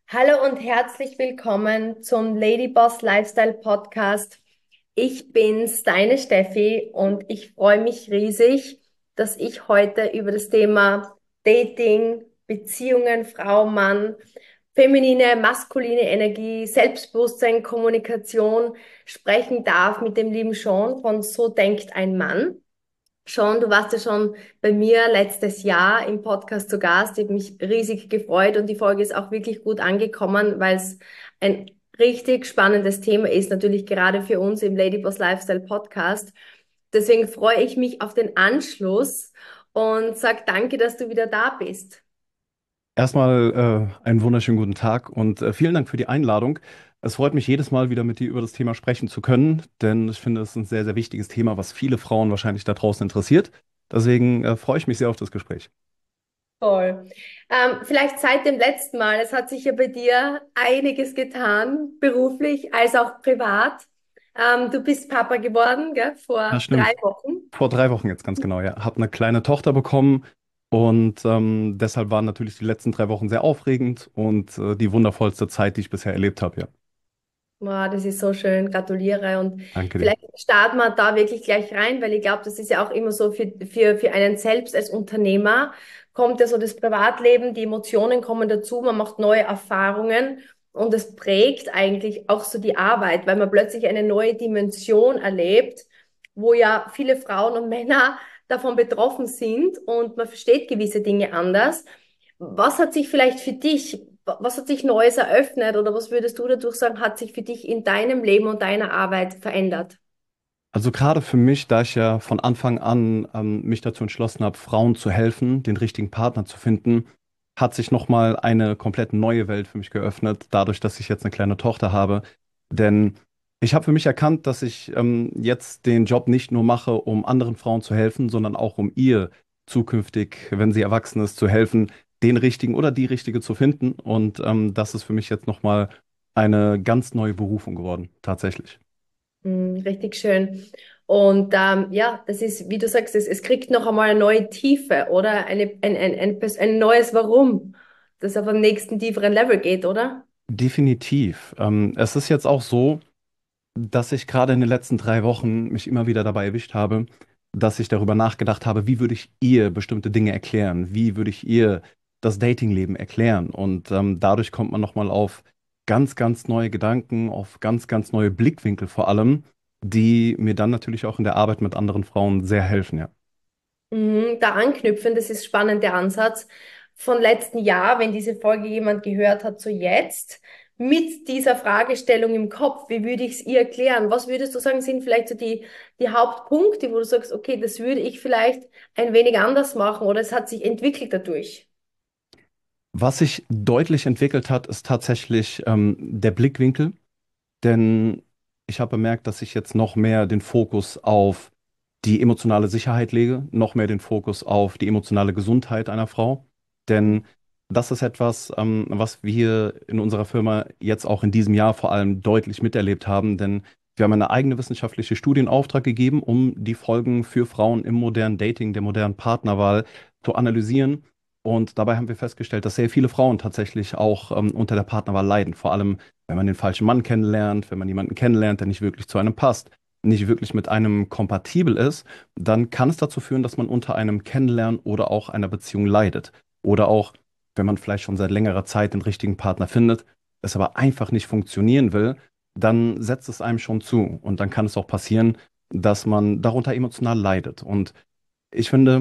Hallo und herzlich willkommen zum Ladyboss Lifestyle Podcast. Ich bin's, deine Steffi, und ich freue mich riesig, dass ich heute über das Thema Dating, Beziehungen, Frau, Mann, feminine, maskuline Energie, Selbstbewusstsein, Kommunikation sprechen darf mit dem lieben Sean von So denkt ein Mann. Sean, du warst ja schon bei mir letztes Jahr im Podcast zu Gast. Ich habe mich riesig gefreut und die Folge ist auch wirklich gut angekommen, weil es ein richtig spannendes Thema ist, natürlich gerade für uns im Ladyboss Lifestyle Podcast. Deswegen freue ich mich auf den Anschluss und sag danke, dass du wieder da bist. Erstmal einen wunderschönen guten Tag und vielen Dank für die Einladung. Es freut mich jedes Mal wieder mit dir über das Thema sprechen zu können, denn ich finde, es ist ein sehr, sehr wichtiges Thema, was viele Frauen wahrscheinlich da draußen interessiert. Deswegen freue ich mich sehr auf das Gespräch. Toll. Vielleicht seit dem letzten Mal, es hat sich ja bei dir einiges getan, beruflich als auch privat. Du bist Papa geworden, gell, Das vor drei stimmt. Wochen. Vor 3 Wochen jetzt ganz genau, ja. Habe eine kleine Tochter bekommen und deshalb waren natürlich die letzten 3 Wochen sehr aufregend und die wundervollste Zeit, die ich bisher erlebt habe, ja. Wow, das ist so schön, gratuliere. Und Danke dir. vielleicht starten wir da wirklich gleich rein, weil ich glaube, das ist ja auch immer so für einen selbst als Unternehmer, kommt ja so das Privatleben, die Emotionen kommen dazu, man macht neue Erfahrungen und es prägt eigentlich auch so die Arbeit, weil man plötzlich eine neue Dimension erlebt, wo ja viele Frauen und Männer davon betroffen sind und man versteht gewisse Dinge anders. Was hat sich vielleicht für dich, was hat sich Neues eröffnet oder was würdest du dadurch sagen, hat sich für dich in deinem Leben und deiner Arbeit verändert? Also gerade für mich, da ich ja von Anfang an mich dazu entschlossen habe, Frauen zu helfen, den richtigen Partner zu finden, hat sich nochmal eine komplett neue Welt für mich geöffnet, dadurch, dass ich jetzt eine kleine Tochter habe. Denn ich habe für mich erkannt, dass ich jetzt den Job nicht nur mache, um anderen Frauen zu helfen, sondern auch um ihr zukünftig, wenn sie erwachsen ist, zu helfen, den richtigen oder die richtige zu finden. Und das ist für mich jetzt nochmal eine ganz neue Berufung geworden, tatsächlich. Richtig schön. Und ja, das ist, wie du sagst, es kriegt noch einmal eine neue Tiefe oder ein neues Warum, das auf den nächsten tieferen Level geht, oder? Definitiv. Es ist jetzt auch so, dass ich gerade in den letzten 3 Wochen mich immer wieder dabei erwischt habe, dass ich darüber nachgedacht habe, wie würde ich ihr bestimmte Dinge erklären? Wie würde ich ihr das Datingleben erklären? Und dadurch kommt man nochmal auf ganz, ganz neue Gedanken, auf ganz, ganz neue Blickwinkel vor allem, die mir dann natürlich auch in der Arbeit mit anderen Frauen sehr helfen, ja. Da anknüpfen, das ist spannend, der Ansatz von letzten Jahr, wenn diese Folge jemand gehört hat, zu jetzt, mit dieser Fragestellung im Kopf, wie würde ich es ihr erklären? Was würdest du sagen, sind vielleicht so die Hauptpunkte, wo du sagst, okay, das würde ich vielleicht ein wenig anders machen oder es hat sich entwickelt dadurch? Was sich deutlich entwickelt hat, ist tatsächlich der Blickwinkel. Denn ich habe bemerkt, dass ich jetzt noch mehr den Fokus auf die emotionale Sicherheit lege, noch mehr den Fokus auf die emotionale Gesundheit einer Frau. Denn das ist etwas, was wir in unserer Firma jetzt auch in diesem Jahr vor allem deutlich miterlebt haben. Denn wir haben eine eigene wissenschaftliche Studie in Auftrag gegeben, um die Folgen für Frauen im modernen Dating, der modernen Partnerwahl zu analysieren. Und dabei haben wir festgestellt, dass sehr viele Frauen tatsächlich auch unter der Partnerwahl leiden. Vor allem, wenn man den falschen Mann kennenlernt, wenn man jemanden kennenlernt, der nicht wirklich zu einem passt, nicht wirklich mit einem kompatibel ist, dann kann es dazu führen, dass man unter einem Kennenlernen oder auch einer Beziehung leidet. Oder auch, wenn man vielleicht schon seit längerer Zeit den richtigen Partner findet, es aber einfach nicht funktionieren will, dann setzt es einem schon zu. Und dann kann es auch passieren, dass man darunter emotional leidet. Und ich finde,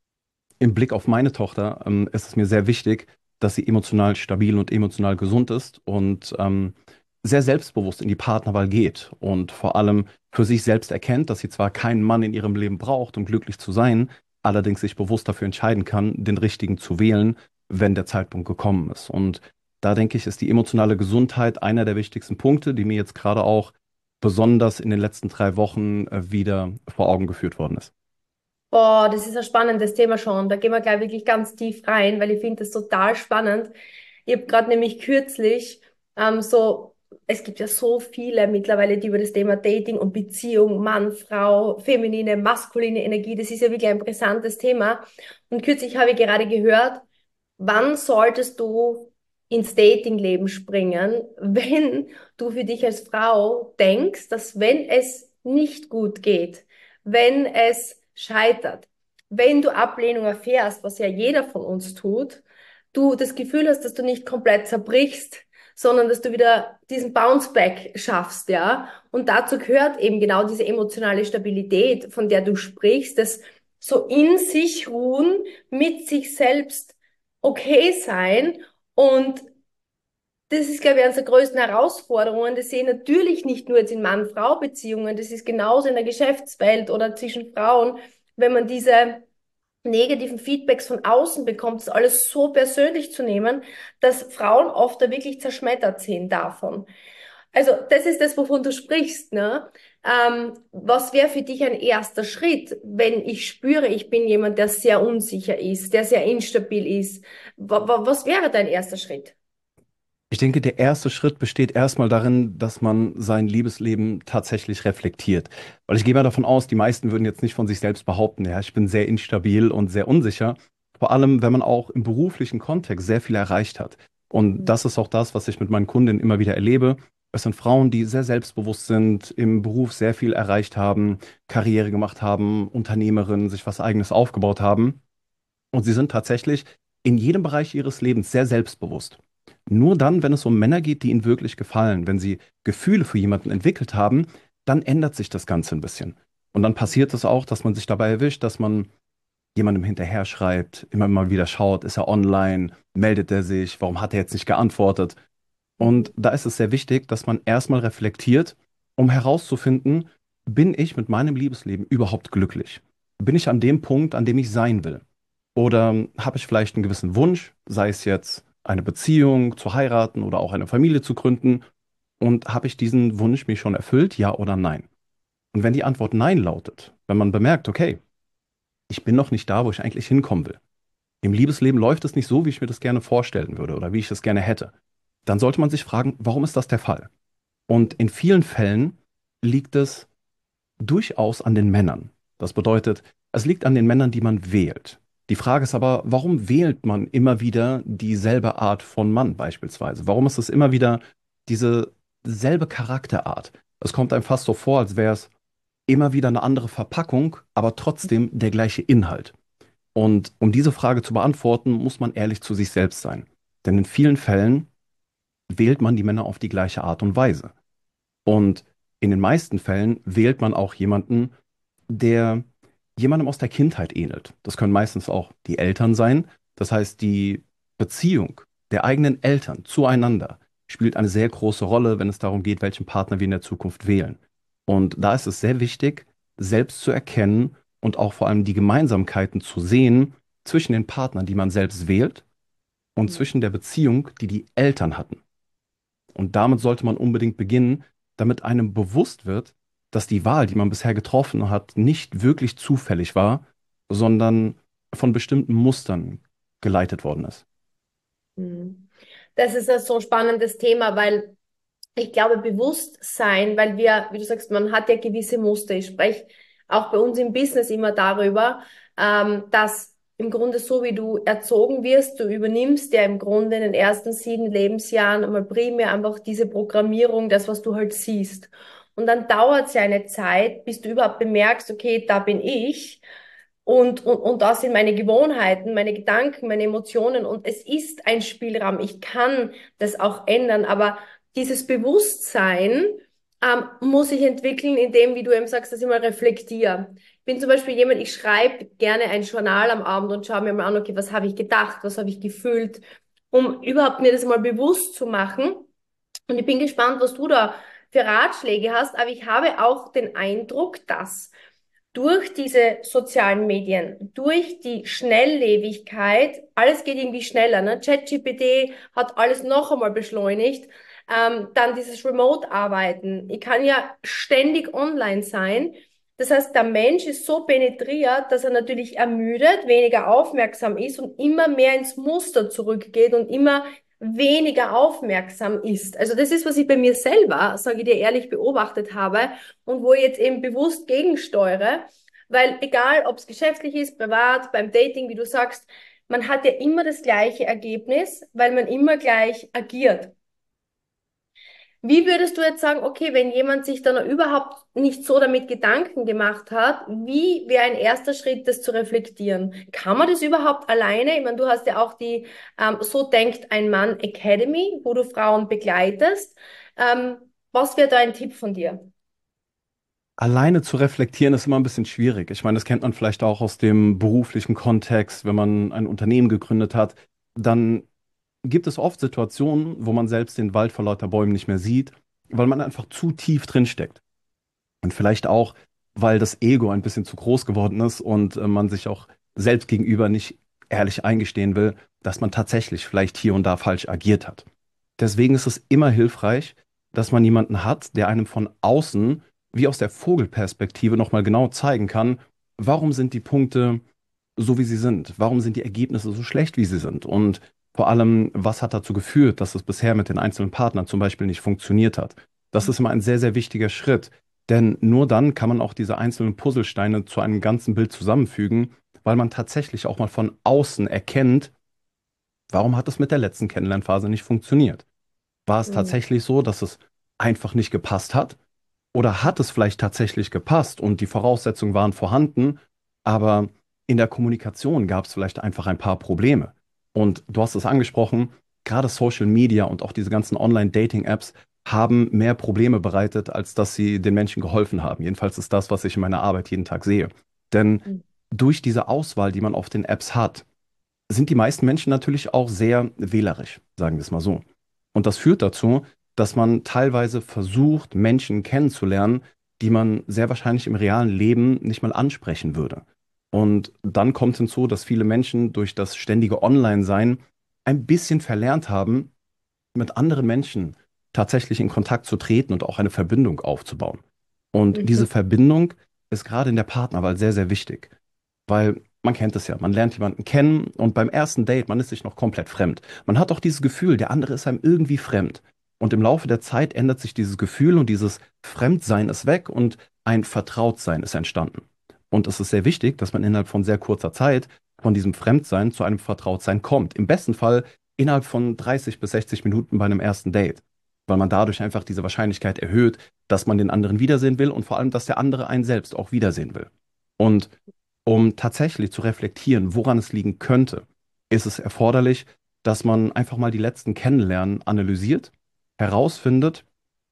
im Blick auf meine Tochter ist es mir sehr wichtig, dass sie emotional stabil und emotional gesund ist und sehr selbstbewusst in die Partnerwahl geht und vor allem für sich selbst erkennt, dass sie zwar keinen Mann in ihrem Leben braucht, um glücklich zu sein, allerdings sich bewusst dafür entscheiden kann, den richtigen zu wählen, wenn der Zeitpunkt gekommen ist. Und da denke ich, ist die emotionale Gesundheit einer der wichtigsten Punkte, die mir jetzt gerade auch besonders in den letzten 3 Wochen wieder vor Augen geführt worden ist. Boah, das ist ein spannendes Thema schon. Da gehen wir gleich wirklich ganz tief rein, weil ich finde das total spannend. Ich habe gerade nämlich kürzlich es gibt ja so viele mittlerweile, die über das Thema Dating und Beziehung, Mann, Frau, feminine, maskuline Energie, das ist ja wirklich ein brisantes Thema. Und kürzlich habe ich gerade gehört, wann solltest du ins Datingleben springen, wenn du für dich als Frau denkst, dass wenn es nicht gut geht, wenn es scheitert, wenn du Ablehnung erfährst, was ja jeder von uns tut, du das Gefühl hast, dass du nicht komplett zerbrichst, sondern dass du wieder diesen Bounce-Back schaffst, ja. Und dazu gehört eben genau diese emotionale Stabilität, von der du sprichst, das so in sich ruhen, mit sich selbst okay sein. Und das ist, glaube ich, eine der größten Herausforderungen. Das sehe ich natürlich nicht nur jetzt in Mann-Frau-Beziehungen, das ist genauso in der Geschäftswelt oder zwischen Frauen, wenn man diese negativen Feedbacks von außen bekommt, das alles so persönlich zu nehmen, dass Frauen oft da wirklich zerschmettert sind davon. Also das ist das, wovon du sprichst, ne? Was wäre für dich ein erster Schritt, wenn ich spüre, ich bin jemand, der sehr unsicher ist, der sehr instabil ist? Was wäre dein erster Schritt? Ich denke, der erste Schritt besteht erstmal darin, dass man sein Liebesleben tatsächlich reflektiert. Weil ich gehe mal davon aus, die meisten würden jetzt nicht von sich selbst behaupten, ja, ich bin sehr instabil und sehr unsicher. Vor allem, wenn man auch im beruflichen Kontext sehr viel erreicht hat. Und das ist auch das, was ich mit meinen Kundinnen immer wieder erlebe. Es sind Frauen, die sehr selbstbewusst sind, im Beruf sehr viel erreicht haben, Karriere gemacht haben, Unternehmerinnen, sich was Eigenes aufgebaut haben. Und sie sind tatsächlich in jedem Bereich ihres Lebens sehr selbstbewusst. Nur dann, wenn es um Männer geht, die ihnen wirklich gefallen, wenn sie Gefühle für jemanden entwickelt haben, dann ändert sich das Ganze ein bisschen. Und dann passiert es auch, dass man sich dabei erwischt, dass man jemandem hinterher schreibt, immer mal wieder schaut, ist er online, meldet er sich, warum hat er jetzt nicht geantwortet? Und da ist es sehr wichtig, dass man erstmal reflektiert, um herauszufinden, bin ich mit meinem Liebesleben überhaupt glücklich? Bin ich an dem Punkt, an dem ich sein will? Oder habe ich vielleicht einen gewissen Wunsch, sei es jetzt eine Beziehung zu heiraten oder auch eine Familie zu gründen? Und habe ich diesen Wunsch mir schon erfüllt, ja oder nein? Und wenn die Antwort nein lautet, wenn man bemerkt, okay, ich bin noch nicht da, wo ich eigentlich hinkommen will. Im Liebesleben läuft es nicht so, wie ich mir das gerne vorstellen würde oder wie ich es gerne hätte. Dann sollte man sich fragen, warum ist das der Fall? Und in vielen Fällen liegt es durchaus an den Männern. Das bedeutet, es liegt an den Männern, die man wählt. Die Frage ist aber, warum wählt man immer wieder dieselbe Art von Mann beispielsweise? Warum ist es immer wieder diese selbe Charakterart? Es kommt einem fast so vor, als wäre es immer wieder eine andere Verpackung, aber trotzdem der gleiche Inhalt. Und um diese Frage zu beantworten, muss man ehrlich zu sich selbst sein. Denn in vielen Fällen wählt man die Männer auf die gleiche Art und Weise. Und in den meisten Fällen wählt man auch jemanden, der jemandem aus der Kindheit ähnelt. Das können meistens auch die Eltern sein. Das heißt, die Beziehung der eigenen Eltern zueinander spielt eine sehr große Rolle, wenn es darum geht, welchen Partner wir in der Zukunft wählen. Und da ist es sehr wichtig, selbst zu erkennen und auch vor allem die Gemeinsamkeiten zu sehen zwischen den Partnern, die man selbst wählt und zwischen der Beziehung, die die Eltern hatten. Und damit sollte man unbedingt beginnen, damit einem bewusst wird, dass die Wahl, die man bisher getroffen hat, nicht wirklich zufällig war, sondern von bestimmten Mustern geleitet worden ist. Mhm. Das ist ja so ein spannendes Thema, weil ich glaube, Bewusstsein, weil wir, wie du sagst, man hat ja gewisse Muster. Ich spreche auch bei uns im Business immer darüber, dass im Grunde so wie du erzogen wirst, du übernimmst ja im Grunde in den ersten 7 Lebensjahren einmal primär einfach diese Programmierung, das, was du halt siehst. Und dann dauert es ja eine Zeit, bis du überhaupt bemerkst, okay, da bin ich. Und das sind meine Gewohnheiten, meine Gedanken, meine Emotionen. Und es ist ein Spielraum. Ich kann das auch ändern. Aber dieses Bewusstsein muss ich entwickeln, indem, wie du eben sagst, dass ich mal reflektiere. Ich bin zum Beispiel jemand, ich schreibe gerne ein Journal am Abend und schaue mir mal an, okay, was habe ich gedacht, was habe ich gefühlt, um überhaupt mir das mal bewusst zu machen. Und ich bin gespannt, was du da für Ratschläge hast. Aber ich habe auch den Eindruck, dass durch diese sozialen Medien, durch die Schnelllebigkeit, alles geht irgendwie schneller, ne? ChatGPT hat alles noch einmal beschleunigt. Dann dieses Remote-Arbeiten. Ich kann ja ständig online sein. Das heißt, der Mensch ist so penetriert, dass er natürlich ermüdet, weniger aufmerksam ist und immer mehr ins Muster zurückgeht und immer weniger aufmerksam ist. Also das ist, was ich bei mir selber, sage ich dir ehrlich, beobachtet habe und wo ich jetzt eben bewusst gegensteuere, weil egal, ob es geschäftlich ist, privat, beim Dating, wie du sagst, man hat ja immer das gleiche Ergebnis, weil man immer gleich agiert. Wie würdest du jetzt sagen, okay, wenn jemand sich dann noch überhaupt nicht so damit Gedanken gemacht hat, wie wäre ein erster Schritt, das zu reflektieren? Kann man das überhaupt alleine? Ich meine, du hast ja auch die So denkt ein Mann Academy, wo du Frauen begleitest. Ähm, Was wäre da ein Tipp von dir? Alleine zu reflektieren ist immer ein bisschen schwierig. Ich meine, das kennt man vielleicht auch aus dem beruflichen Kontext, wenn man ein Unternehmen gegründet hat. Dann gibt es oft Situationen, wo man selbst den Wald vor lauter Bäumen nicht mehr sieht, weil man einfach zu tief drin steckt. Und vielleicht auch, weil das Ego ein bisschen zu groß geworden ist und man sich auch selbst gegenüber nicht ehrlich eingestehen will, dass man tatsächlich vielleicht hier und da falsch agiert hat. Deswegen ist es immer hilfreich, dass man jemanden hat, der einem von außen, wie aus der Vogelperspektive, nochmal genau zeigen kann, warum sind die Punkte so, wie sie sind? Warum sind die Ergebnisse so schlecht, wie sie sind? Und vor allem, was hat dazu geführt, dass es bisher mit den einzelnen Partnern zum Beispiel nicht funktioniert hat? Das ist immer ein sehr, sehr wichtiger Schritt. Denn nur dann kann man auch diese einzelnen Puzzlesteine zu einem ganzen Bild zusammenfügen, weil man tatsächlich auch mal von außen erkennt, warum hat es mit der letzten Kennenlernphase nicht funktioniert? War es Mhm. tatsächlich so, dass es einfach nicht gepasst hat? Oder hat es vielleicht tatsächlich gepasst und die Voraussetzungen waren vorhanden, aber in der Kommunikation gab es vielleicht einfach ein paar Probleme? Und du hast es angesprochen, gerade Social Media und auch diese ganzen Online-Dating-Apps haben mehr Probleme bereitet, als dass sie den Menschen geholfen haben. Jedenfalls ist das, was ich in meiner Arbeit jeden Tag sehe. Denn durch diese Auswahl, die man auf den Apps hat, sind die meisten Menschen natürlich auch sehr wählerisch, sagen wir es mal so. Und das führt dazu, dass man teilweise versucht, Menschen kennenzulernen, die man sehr wahrscheinlich im realen Leben nicht mal ansprechen würde. Und dann kommt hinzu, dass viele Menschen durch das ständige Online-Sein ein bisschen verlernt haben, mit anderen Menschen tatsächlich in Kontakt zu treten und auch eine Verbindung aufzubauen. Und diese Mhm. Verbindung ist gerade in der Partnerwahl sehr, sehr wichtig. Weil man kennt es ja, man lernt jemanden kennen und beim ersten Date, man ist sich noch komplett fremd. Man hat auch dieses Gefühl, der andere ist einem irgendwie fremd. Und im Laufe der Zeit ändert sich dieses Gefühl und dieses Fremdsein ist weg und ein Vertrautsein ist entstanden. Und es ist sehr wichtig, dass man innerhalb von sehr kurzer Zeit von diesem Fremdsein zu einem Vertrautsein kommt. Im besten Fall innerhalb von 30 bis 60 Minuten bei einem ersten Date. Weil man dadurch einfach diese Wahrscheinlichkeit erhöht, dass man den anderen wiedersehen will und vor allem, dass der andere einen selbst auch wiedersehen will. Und um tatsächlich zu reflektieren, woran es liegen könnte, ist es erforderlich, dass man einfach mal die letzten Kennenlernen analysiert, herausfindet,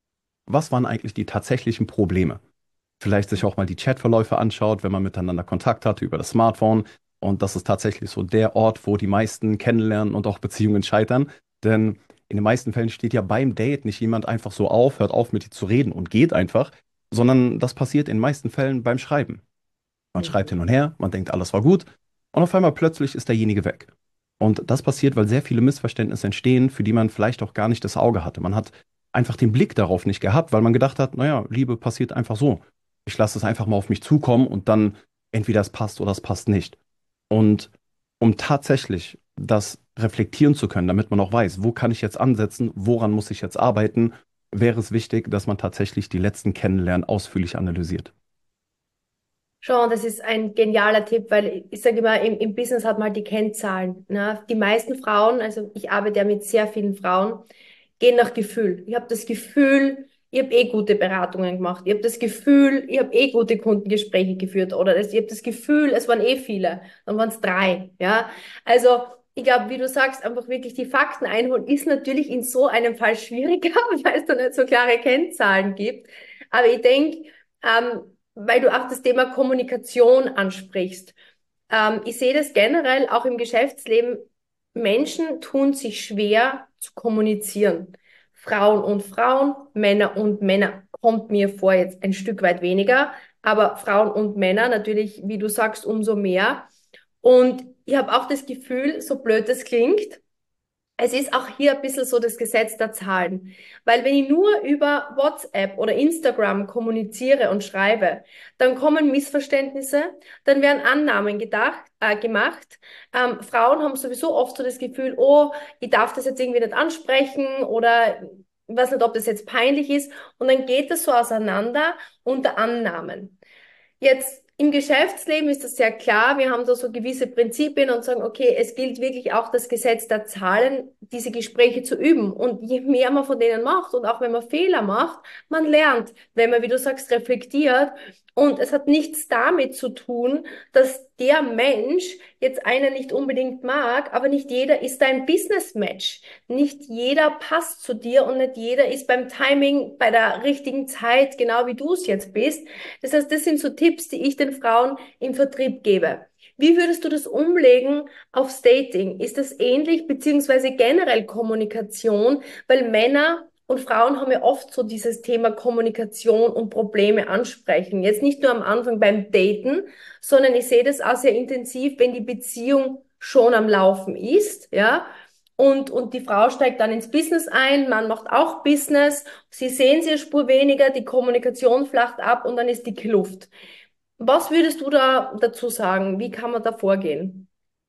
was waren eigentlich die tatsächlichen Probleme. Vielleicht sich auch mal die Chatverläufe anschaut, wenn man miteinander Kontakt hatte über das Smartphone. Und das ist tatsächlich so der Ort, wo die meisten Kennenlernen und auch Beziehungen scheitern. Denn in den meisten Fällen steht ja beim Date nicht jemand einfach so auf, hört auf mit dir zu reden und geht einfach, sondern das passiert in den meisten Fällen beim Schreiben. Man schreibt Mhm. hin und her, man denkt, alles war gut und auf einmal plötzlich ist derjenige weg. Und das passiert, weil sehr viele Missverständnisse entstehen, für die man vielleicht auch gar nicht das Auge hatte. Man hat einfach den Blick darauf nicht gehabt, weil man gedacht hat, naja, Liebe passiert einfach so. Ich lasse es einfach mal auf mich zukommen und dann entweder es passt oder es passt nicht. Und um tatsächlich das reflektieren zu können, damit man auch weiß, wo kann ich jetzt ansetzen, woran muss ich jetzt arbeiten, wäre es wichtig, dass man tatsächlich die letzten Kennenlernen ausführlich analysiert. Schon, das ist ein genialer Tipp, weil ich sage immer, im Business hat man halt die Kennzahlen. Ne? Die meisten Frauen, also ich arbeite ja mit sehr vielen Frauen, gehen nach Gefühl. Ich habe das Gefühl, ich habe eh gute Beratungen gemacht. Ich habe das Gefühl, ich habe eh gute Kundengespräche geführt. Oder ich habe das Gefühl, es waren eh viele. Dann waren es drei. Ja, also ich glaube, wie du sagst, einfach wirklich die Fakten einholen, ist natürlich in so einem Fall schwieriger, weil es da nicht so klare Kennzahlen gibt. Aber ich denke, weil du auch das Thema Kommunikation ansprichst. Ich sehe das generell auch im Geschäftsleben. Menschen tun sich schwer zu kommunizieren. Frauen und Frauen, Männer und Männer kommt mir vor jetzt ein Stück weit weniger, aber Frauen und Männer natürlich, wie du sagst, umso mehr. Und ich habe auch das Gefühl, so blöd es klingt, es ist auch hier ein bisschen so das Gesetz der Zahlen. Weil wenn ich nur über WhatsApp oder Instagram kommuniziere und schreibe, dann kommen Missverständnisse, dann werden Annahmen gemacht. Frauen haben sowieso oft so das Gefühl, oh, ich darf das jetzt irgendwie nicht ansprechen oder ich weiß nicht, ob das jetzt peinlich ist. Und dann geht es so auseinander unter Annahmen. Jetzt Im Geschäftsleben ist das sehr klar. Wir haben da so gewisse Prinzipien und sagen, okay, es gilt wirklich auch das Gesetz der Zahlen, diese Gespräche zu üben. Und je mehr man von denen macht und auch wenn man Fehler macht, man lernt, wenn man, wie du sagst, reflektiert. Und es hat nichts damit zu tun, dass der Mensch jetzt einen nicht unbedingt mag, aber nicht jeder ist ein Business-Match. Nicht jeder passt zu dir und nicht jeder ist beim Timing bei der richtigen Zeit, genau wie du es jetzt bist. Das heißt, das sind so Tipps, die ich den Frauen im Vertrieb gebe. Wie würdest du das umlegen aufs Dating? Ist das ähnlich, beziehungsweise generell Kommunikation? Weil Männer und Frauen haben ja oft so dieses Thema Kommunikation und Probleme ansprechen. Jetzt nicht nur am Anfang beim Daten, sondern ich sehe das auch sehr intensiv, wenn die Beziehung schon am Laufen ist, ja. Und die Frau steigt dann ins Business ein, man macht auch Business, sie sehen sie eine Spur weniger, die Kommunikation flacht ab und dann ist die Kluft. Was würdest du da dazu sagen? Wie kann man da vorgehen?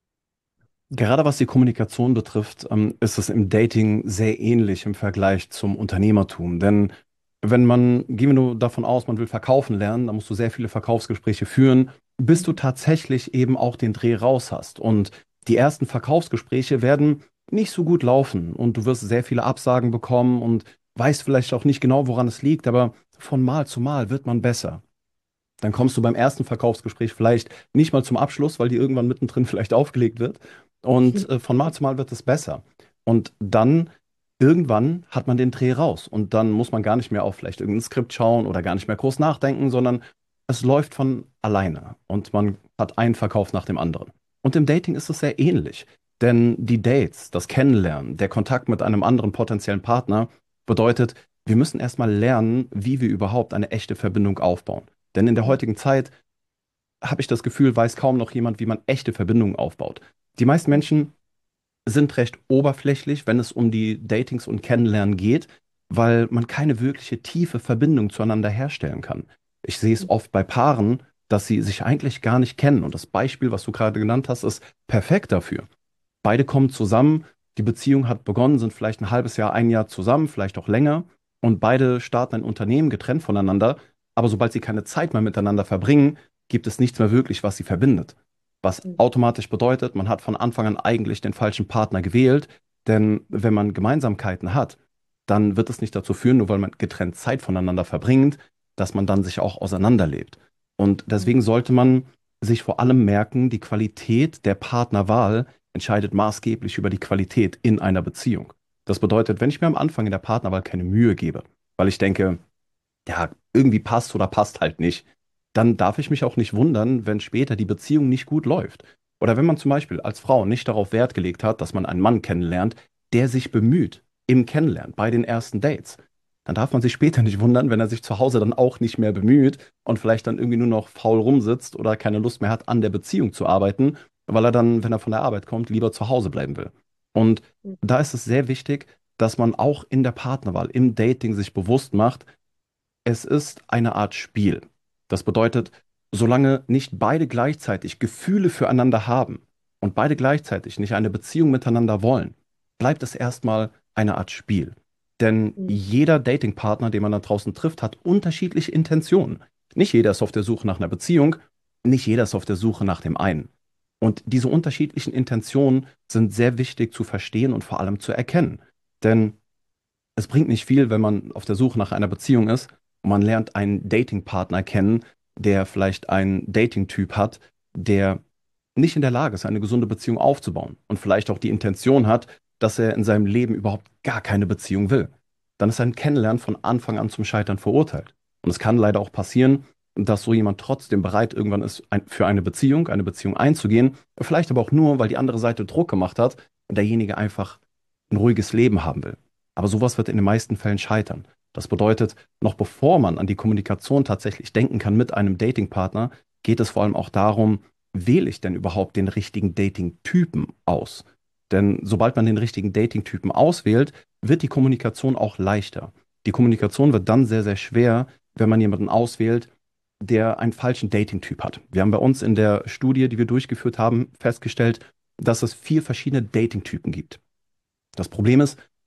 Gerade was die Kommunikation betrifft, ist es im Dating sehr ähnlich im Vergleich zum Unternehmertum. Denn gehen wir nur davon aus, man will verkaufen lernen, dann musst du sehr viele Verkaufsgespräche führen, bis du tatsächlich eben auch den Dreh raus hast. Und die ersten Verkaufsgespräche werden nicht so gut laufen und du wirst sehr viele Absagen bekommen und weißt vielleicht auch nicht genau, woran es liegt, aber von Mal zu Mal wird man besser. Dann kommst du beim ersten Verkaufsgespräch vielleicht nicht mal zum Abschluss, weil die irgendwann mittendrin vielleicht aufgelegt wird. Und von Mal zu Mal wird es besser. Und dann irgendwann hat man den Dreh raus. Und dann muss man gar nicht mehr auf vielleicht irgendein Skript schauen oder gar nicht mehr groß nachdenken, sondern es läuft von alleine. Und man hat einen Verkauf nach dem anderen. Und im Dating ist es sehr ähnlich. Denn die Dates, das Kennenlernen, der Kontakt mit einem anderen potenziellen Partner bedeutet, wir müssen erstmal lernen, wie wir überhaupt eine echte Verbindung aufbauen. Denn in der heutigen Zeit habe ich das Gefühl, weiß kaum noch jemand, wie man echte Verbindungen aufbaut. Die meisten Menschen sind recht oberflächlich, wenn es um die Datings und Kennenlernen geht, weil man keine wirkliche tiefe Verbindung zueinander herstellen kann. Ich sehe es oft bei Paaren, dass sie sich eigentlich gar nicht kennen. Und das Beispiel, was du gerade genannt hast, ist perfekt dafür. Beide kommen zusammen, die Beziehung hat begonnen, sind vielleicht ein halbes Jahr, ein Jahr zusammen, vielleicht auch länger. Und beide starten ein Unternehmen getrennt voneinander. Aber sobald sie keine Zeit mehr miteinander verbringen, gibt es nichts mehr wirklich, was sie verbindet. Was automatisch bedeutet, man hat von Anfang an eigentlich den falschen Partner gewählt. Denn wenn man Gemeinsamkeiten hat, dann wird es nicht dazu führen, nur weil man getrennt Zeit voneinander verbringt, dass man dann sich auch auseinanderlebt. Und deswegen sollte man sich vor allem merken, die Qualität der Partnerwahl entscheidet maßgeblich über die Qualität in einer Beziehung. Das bedeutet, wenn ich mir am Anfang in der Partnerwahl keine Mühe gebe, weil ich denke, ja, irgendwie passt oder passt halt nicht, dann darf ich mich auch nicht wundern, wenn später die Beziehung nicht gut läuft. Oder wenn man zum Beispiel als Frau nicht darauf Wert gelegt hat, dass man einen Mann kennenlernt, der sich bemüht im Kennenlernen, bei den ersten Dates, dann darf man sich später nicht wundern, wenn er sich zu Hause dann auch nicht mehr bemüht und vielleicht dann irgendwie nur noch faul rumsitzt oder keine Lust mehr hat, an der Beziehung zu arbeiten, weil er dann, wenn er von der Arbeit kommt, lieber zu Hause bleiben will. Und da ist es sehr wichtig, dass man auch in der Partnerwahl, im Dating sich bewusst macht, es ist eine Art Spiel. Das bedeutet, solange nicht beide gleichzeitig Gefühle füreinander haben und beide gleichzeitig nicht eine Beziehung miteinander wollen, bleibt es erstmal eine Art Spiel. Denn jeder Datingpartner, den man da draußen trifft, hat unterschiedliche Intentionen. Nicht jeder ist auf der Suche nach einer Beziehung, nicht jeder ist auf der Suche nach dem einen. Und diese unterschiedlichen Intentionen sind sehr wichtig zu verstehen und vor allem zu erkennen. Denn es bringt nicht viel, wenn man auf der Suche nach einer Beziehung ist und man lernt einen Datingpartner kennen, der vielleicht einen Dating-Typ hat, der nicht in der Lage ist, eine gesunde Beziehung aufzubauen und vielleicht auch die Intention hat, dass er in seinem Leben überhaupt gar keine Beziehung will. Dann ist ein Kennenlernen von Anfang an zum Scheitern verurteilt. Und es kann leider auch passieren, dass so jemand trotzdem bereit irgendwann ist, für eine Beziehung einzugehen, vielleicht aber auch nur, weil die andere Seite Druck gemacht hat und derjenige einfach ein ruhiges Leben haben will. Aber sowas wird in den meisten Fällen scheitern. Das bedeutet, noch bevor man an die Kommunikation tatsächlich denken kann mit einem Datingpartner, geht es vor allem auch darum, wähle ich denn überhaupt den richtigen Dating-Typen aus? Denn sobald man den richtigen Dating-Typen auswählt, wird die Kommunikation auch leichter. Die Kommunikation wird dann sehr, sehr schwer, wenn man jemanden auswählt, der einen falschen Dating-Typ hat. Wir haben bei uns in der Studie, die wir durchgeführt haben, festgestellt, dass es 4 verschiedene Dating-Typen gibt. Das Problem ist,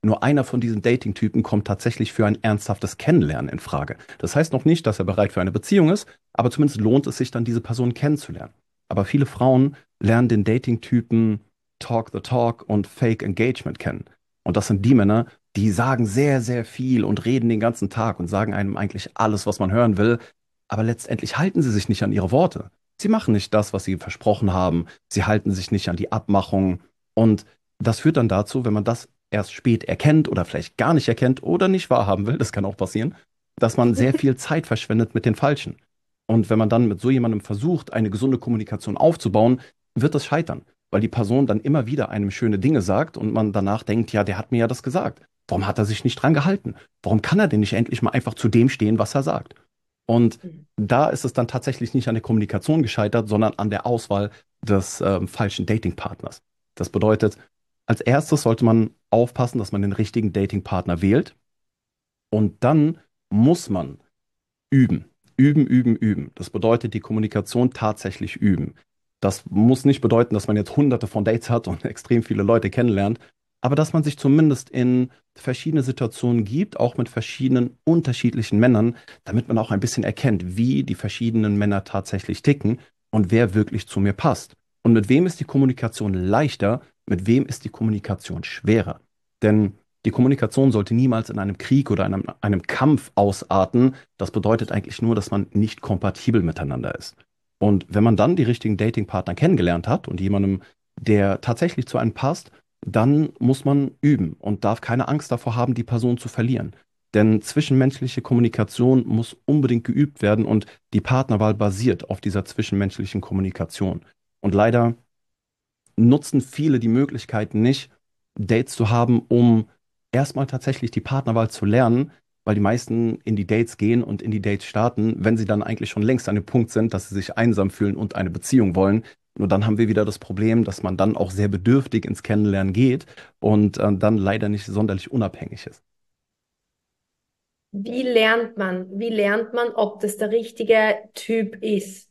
nur einer von diesen Dating-Typen kommt tatsächlich für ein ernsthaftes Kennenlernen in Frage. Das heißt noch nicht, dass er bereit für eine Beziehung ist, aber zumindest lohnt es sich dann, diese Person kennenzulernen. Aber viele Frauen lernen den Dating-Typen Talk the Talk und Fake Engagement kennen. Und das sind die Männer, die sagen sehr, sehr viel und reden den ganzen Tag und sagen einem eigentlich alles, was man hören will, aber letztendlich halten sie sich nicht an ihre Worte. Sie machen nicht das, was sie versprochen haben. Sie halten sich nicht an die Abmachungen. Und das führt dann dazu, wenn man das erst spät erkennt oder vielleicht gar nicht erkennt oder nicht wahrhaben will, das kann auch passieren, dass man sehr viel Zeit verschwendet mit den Falschen. Und wenn man dann mit so jemandem versucht, eine gesunde Kommunikation aufzubauen, wird das scheitern, weil die Person dann immer wieder einem schöne Dinge sagt und man danach denkt, ja, der hat mir ja das gesagt. Warum hat er sich nicht dran gehalten? Warum kann er denn nicht endlich mal einfach zu dem stehen, was er sagt? Und da ist es dann tatsächlich nicht an der Kommunikation gescheitert, sondern an der Auswahl des falschen Datingpartners. Das bedeutet, als erstes sollte man aufpassen, dass man den richtigen Datingpartner wählt und dann muss man üben. Üben, üben, üben. Das bedeutet, die Kommunikation tatsächlich üben. Das muss nicht bedeuten, dass man jetzt hunderte von Dates hat und extrem viele Leute kennenlernt, aber dass man sich zumindest in verschiedene Situationen gibt, auch mit verschiedenen unterschiedlichen Männern, damit man auch ein bisschen erkennt, wie die verschiedenen Männer tatsächlich ticken und wer wirklich zu mir passt. Und mit wem ist die Kommunikation leichter, mit wem ist die Kommunikation schwerer? Denn die Kommunikation sollte niemals in einem Krieg oder einem Kampf ausarten. Das bedeutet eigentlich nur, dass man nicht kompatibel miteinander ist. Und wenn man dann die richtigen Datingpartner kennengelernt hat und jemandem, der tatsächlich zu einem passt, dann muss man üben und darf keine Angst davor haben, die Person zu verlieren. Denn zwischenmenschliche Kommunikation muss unbedingt geübt werden und die Partnerwahl basiert auf dieser zwischenmenschlichen Kommunikation. Und leider nutzen viele die Möglichkeit nicht, Dates zu haben, um erstmal tatsächlich die Partnerwahl zu lernen, weil die meisten in die Dates gehen und in die Dates starten, wenn sie dann eigentlich schon längst an dem Punkt sind, dass sie sich einsam fühlen und eine Beziehung wollen. Nur dann haben wir wieder das Problem, dass man dann auch sehr bedürftig ins Kennenlernen geht und dann leider nicht sonderlich unabhängig ist. Wie lernt man? Wie lernt man, ob das der richtige Typ ist?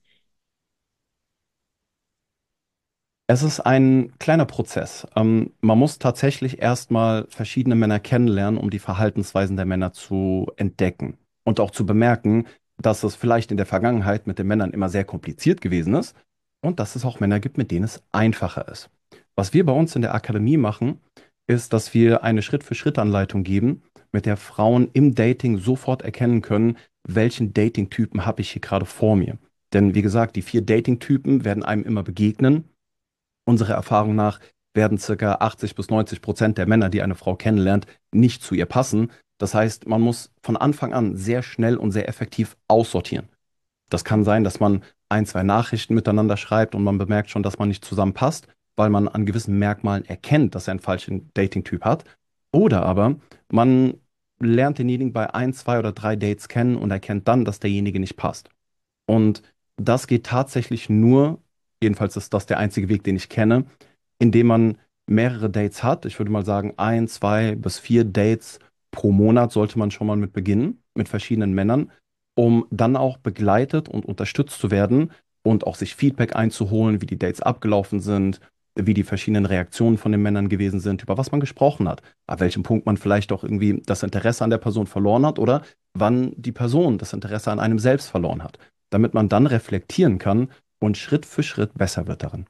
Es ist ein kleiner Prozess. Man muss tatsächlich erstmal verschiedene Männer kennenlernen, um die Verhaltensweisen der Männer zu entdecken und auch zu bemerken, dass es vielleicht in der Vergangenheit mit den Männern immer sehr kompliziert gewesen ist und dass es auch Männer gibt, mit denen es einfacher ist. Was wir bei uns in der Akademie machen, ist, dass wir eine Schritt-für-Schritt-Anleitung geben, mit der Frauen im Dating sofort erkennen können, welchen Dating-Typen habe ich hier gerade vor mir. Denn wie gesagt, die 4 Dating-Typen werden einem immer begegnen. Unserer Erfahrung nach werden circa 80 bis 90% der Männer, die eine Frau kennenlernt, nicht zu ihr passen. Das heißt, man muss von Anfang an sehr schnell und sehr effektiv aussortieren. Das kann sein, dass man ein, zwei Nachrichten miteinander schreibt und man bemerkt schon, dass man nicht zusammenpasst, weil man an gewissen Merkmalen erkennt, dass er einen falschen Dating-Typ hat. Oder aber man lernt denjenigen bei ein, zwei oder drei Dates kennen und erkennt dann, dass derjenige nicht passt. Und das geht tatsächlich nur, jedenfalls ist das der einzige Weg, den ich kenne, indem man mehrere Dates hat. Ich würde mal sagen, ein, zwei bis 4 Dates pro Monat sollte man schon mal mit beginnen, mit verschiedenen Männern, um dann auch begleitet und unterstützt zu werden und auch sich Feedback einzuholen, wie die Dates abgelaufen sind, wie die verschiedenen Reaktionen von den Männern gewesen sind, über was man gesprochen hat, ab welchem Punkt man vielleicht auch irgendwie das Interesse an der Person verloren hat oder wann die Person das Interesse an einem selbst verloren hat, damit man dann reflektieren kann und Schritt für Schritt besser wird darin.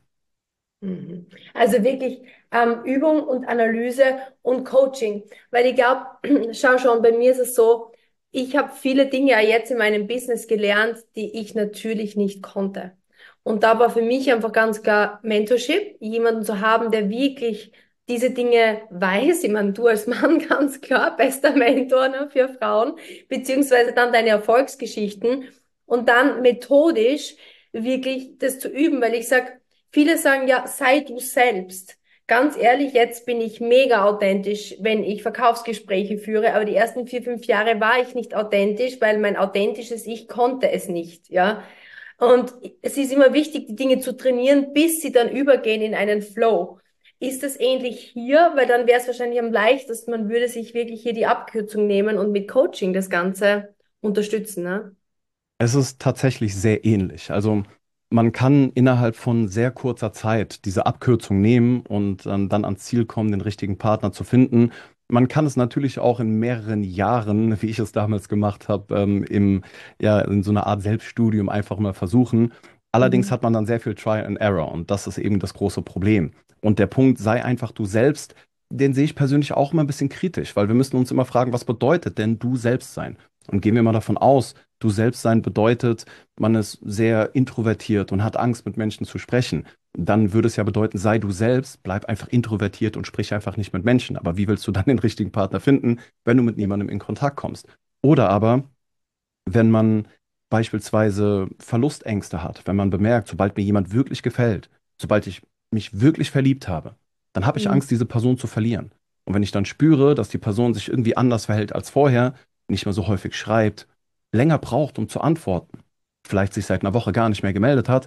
Mhm. Also wirklich Übung und Analyse und Coaching. Weil ich glaube, schau schon, bei mir ist es so, ich habe viele Dinge ja jetzt in meinem Business gelernt, die ich natürlich nicht konnte. Und da war für mich einfach ganz klar Mentorship, jemanden zu haben, der wirklich diese Dinge weiß. Ich meine, du als Mann ganz klar, bester Mentor, ne, für Frauen, beziehungsweise dann deine Erfolgsgeschichten und dann methodisch wirklich das zu üben, weil ich sag, viele sagen ja, sei du selbst. Ganz ehrlich, jetzt bin ich mega authentisch, wenn ich Verkaufsgespräche führe, aber die ersten 4, 5 Jahre war ich nicht authentisch, weil mein authentisches Ich konnte es nicht, ja. Und es ist immer wichtig, die Dinge zu trainieren, bis sie dann übergehen in einen Flow. Ist das ähnlich hier? Weil dann wäre es wahrscheinlich am leichtesten, man würde sich wirklich hier die Abkürzung nehmen und mit Coaching das Ganze unterstützen, ne? Es ist tatsächlich sehr ähnlich. Also man kann innerhalb von sehr kurzer Zeit diese Abkürzung nehmen und dann ans Ziel kommen, den richtigen Partner zu finden. man kann es natürlich auch in mehreren Jahren, wie ich es damals gemacht habe, ja, in so einer Art Selbststudium einfach mal versuchen. Allerdings Mhm. hat man dann sehr viel Trial and Error und das ist eben das große Problem. Und der Punkt, sei einfach du selbst, den sehe ich persönlich auch immer ein bisschen kritisch, weil wir müssen uns immer fragen, was bedeutet denn du selbst sein? Und gehen wir mal davon aus, du selbst sein bedeutet, man ist sehr introvertiert und hat Angst, mit Menschen zu sprechen. Dann würde es ja bedeuten, sei du selbst, bleib einfach introvertiert und sprich einfach nicht mit Menschen. Aber wie willst du dann den richtigen Partner finden, wenn du mit niemandem in Kontakt kommst? Oder aber, wenn man beispielsweise Verlustängste hat, wenn man bemerkt, sobald mir jemand wirklich gefällt, sobald ich mich wirklich verliebt habe, dann habe ich Mhm. Angst, diese Person zu verlieren. Und wenn ich dann spüre, dass die Person sich irgendwie anders verhält als vorher, nicht mehr so häufig schreibt, länger braucht, um zu antworten, vielleicht sich seit einer Woche gar nicht mehr gemeldet hat,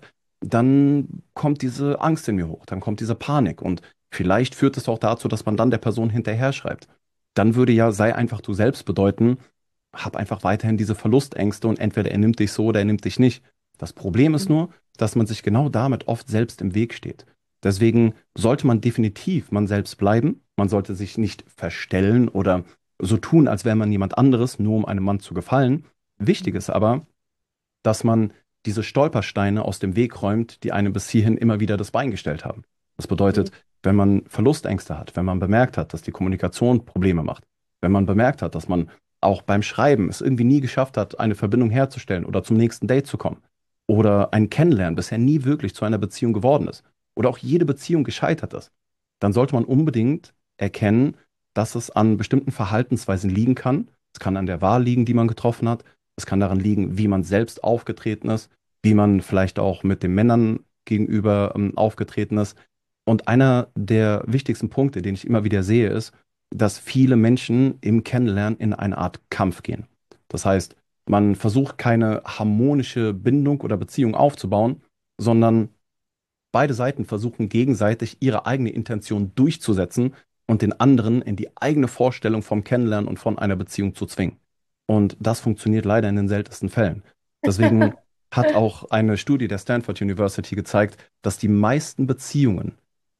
dann kommt diese Angst in mir hoch, dann kommt diese Panik und vielleicht führt es auch dazu, dass man dann der Person hinterher schreibt. Dann würde ja sei einfach du selbst bedeuten, hab einfach weiterhin diese Verlustängste und entweder er nimmt dich so oder er nimmt dich nicht. Das Problem ist nur, dass man sich genau damit oft selbst im Weg steht. Deswegen sollte man definitiv man selbst bleiben. Man sollte sich nicht verstellen oder so tun, als wäre man jemand anderes, nur um einem Mann zu gefallen. Wichtig ist aber, dass man diese Stolpersteine aus dem Weg räumt, die einem bis hierhin immer wieder das Bein gestellt haben. Das Mhm. bedeutet, wenn man Verlustängste hat, wenn man bemerkt hat, dass die Kommunikation Probleme macht, wenn man bemerkt hat, dass man auch beim Schreiben es irgendwie nie geschafft hat, eine Verbindung herzustellen oder zum nächsten Date zu kommen oder ein Kennenlernen bisher nie wirklich zu einer Beziehung geworden ist oder auch jede Beziehung gescheitert ist, dann sollte man unbedingt erkennen, dass es an bestimmten Verhaltensweisen liegen kann. Es kann an der Wahl liegen, die man getroffen hat. Es kann daran liegen, wie man selbst aufgetreten ist, wie man vielleicht auch mit den Männern gegenüber aufgetreten ist. Und einer der wichtigsten Punkte, den ich immer wieder sehe, ist, dass viele Menschen im Kennenlernen in eine Art Kampf gehen. Das heißt, man versucht keine harmonische Bindung oder Beziehung aufzubauen, sondern beide Seiten versuchen gegenseitig ihre eigene Intention durchzusetzen und den anderen in die eigene Vorstellung vom Kennenlernen und von einer Beziehung zu zwingen. Und das funktioniert leider in den seltensten Fällen. Deswegen hat auch eine Studie der Stanford University gezeigt, dass die meisten Beziehungen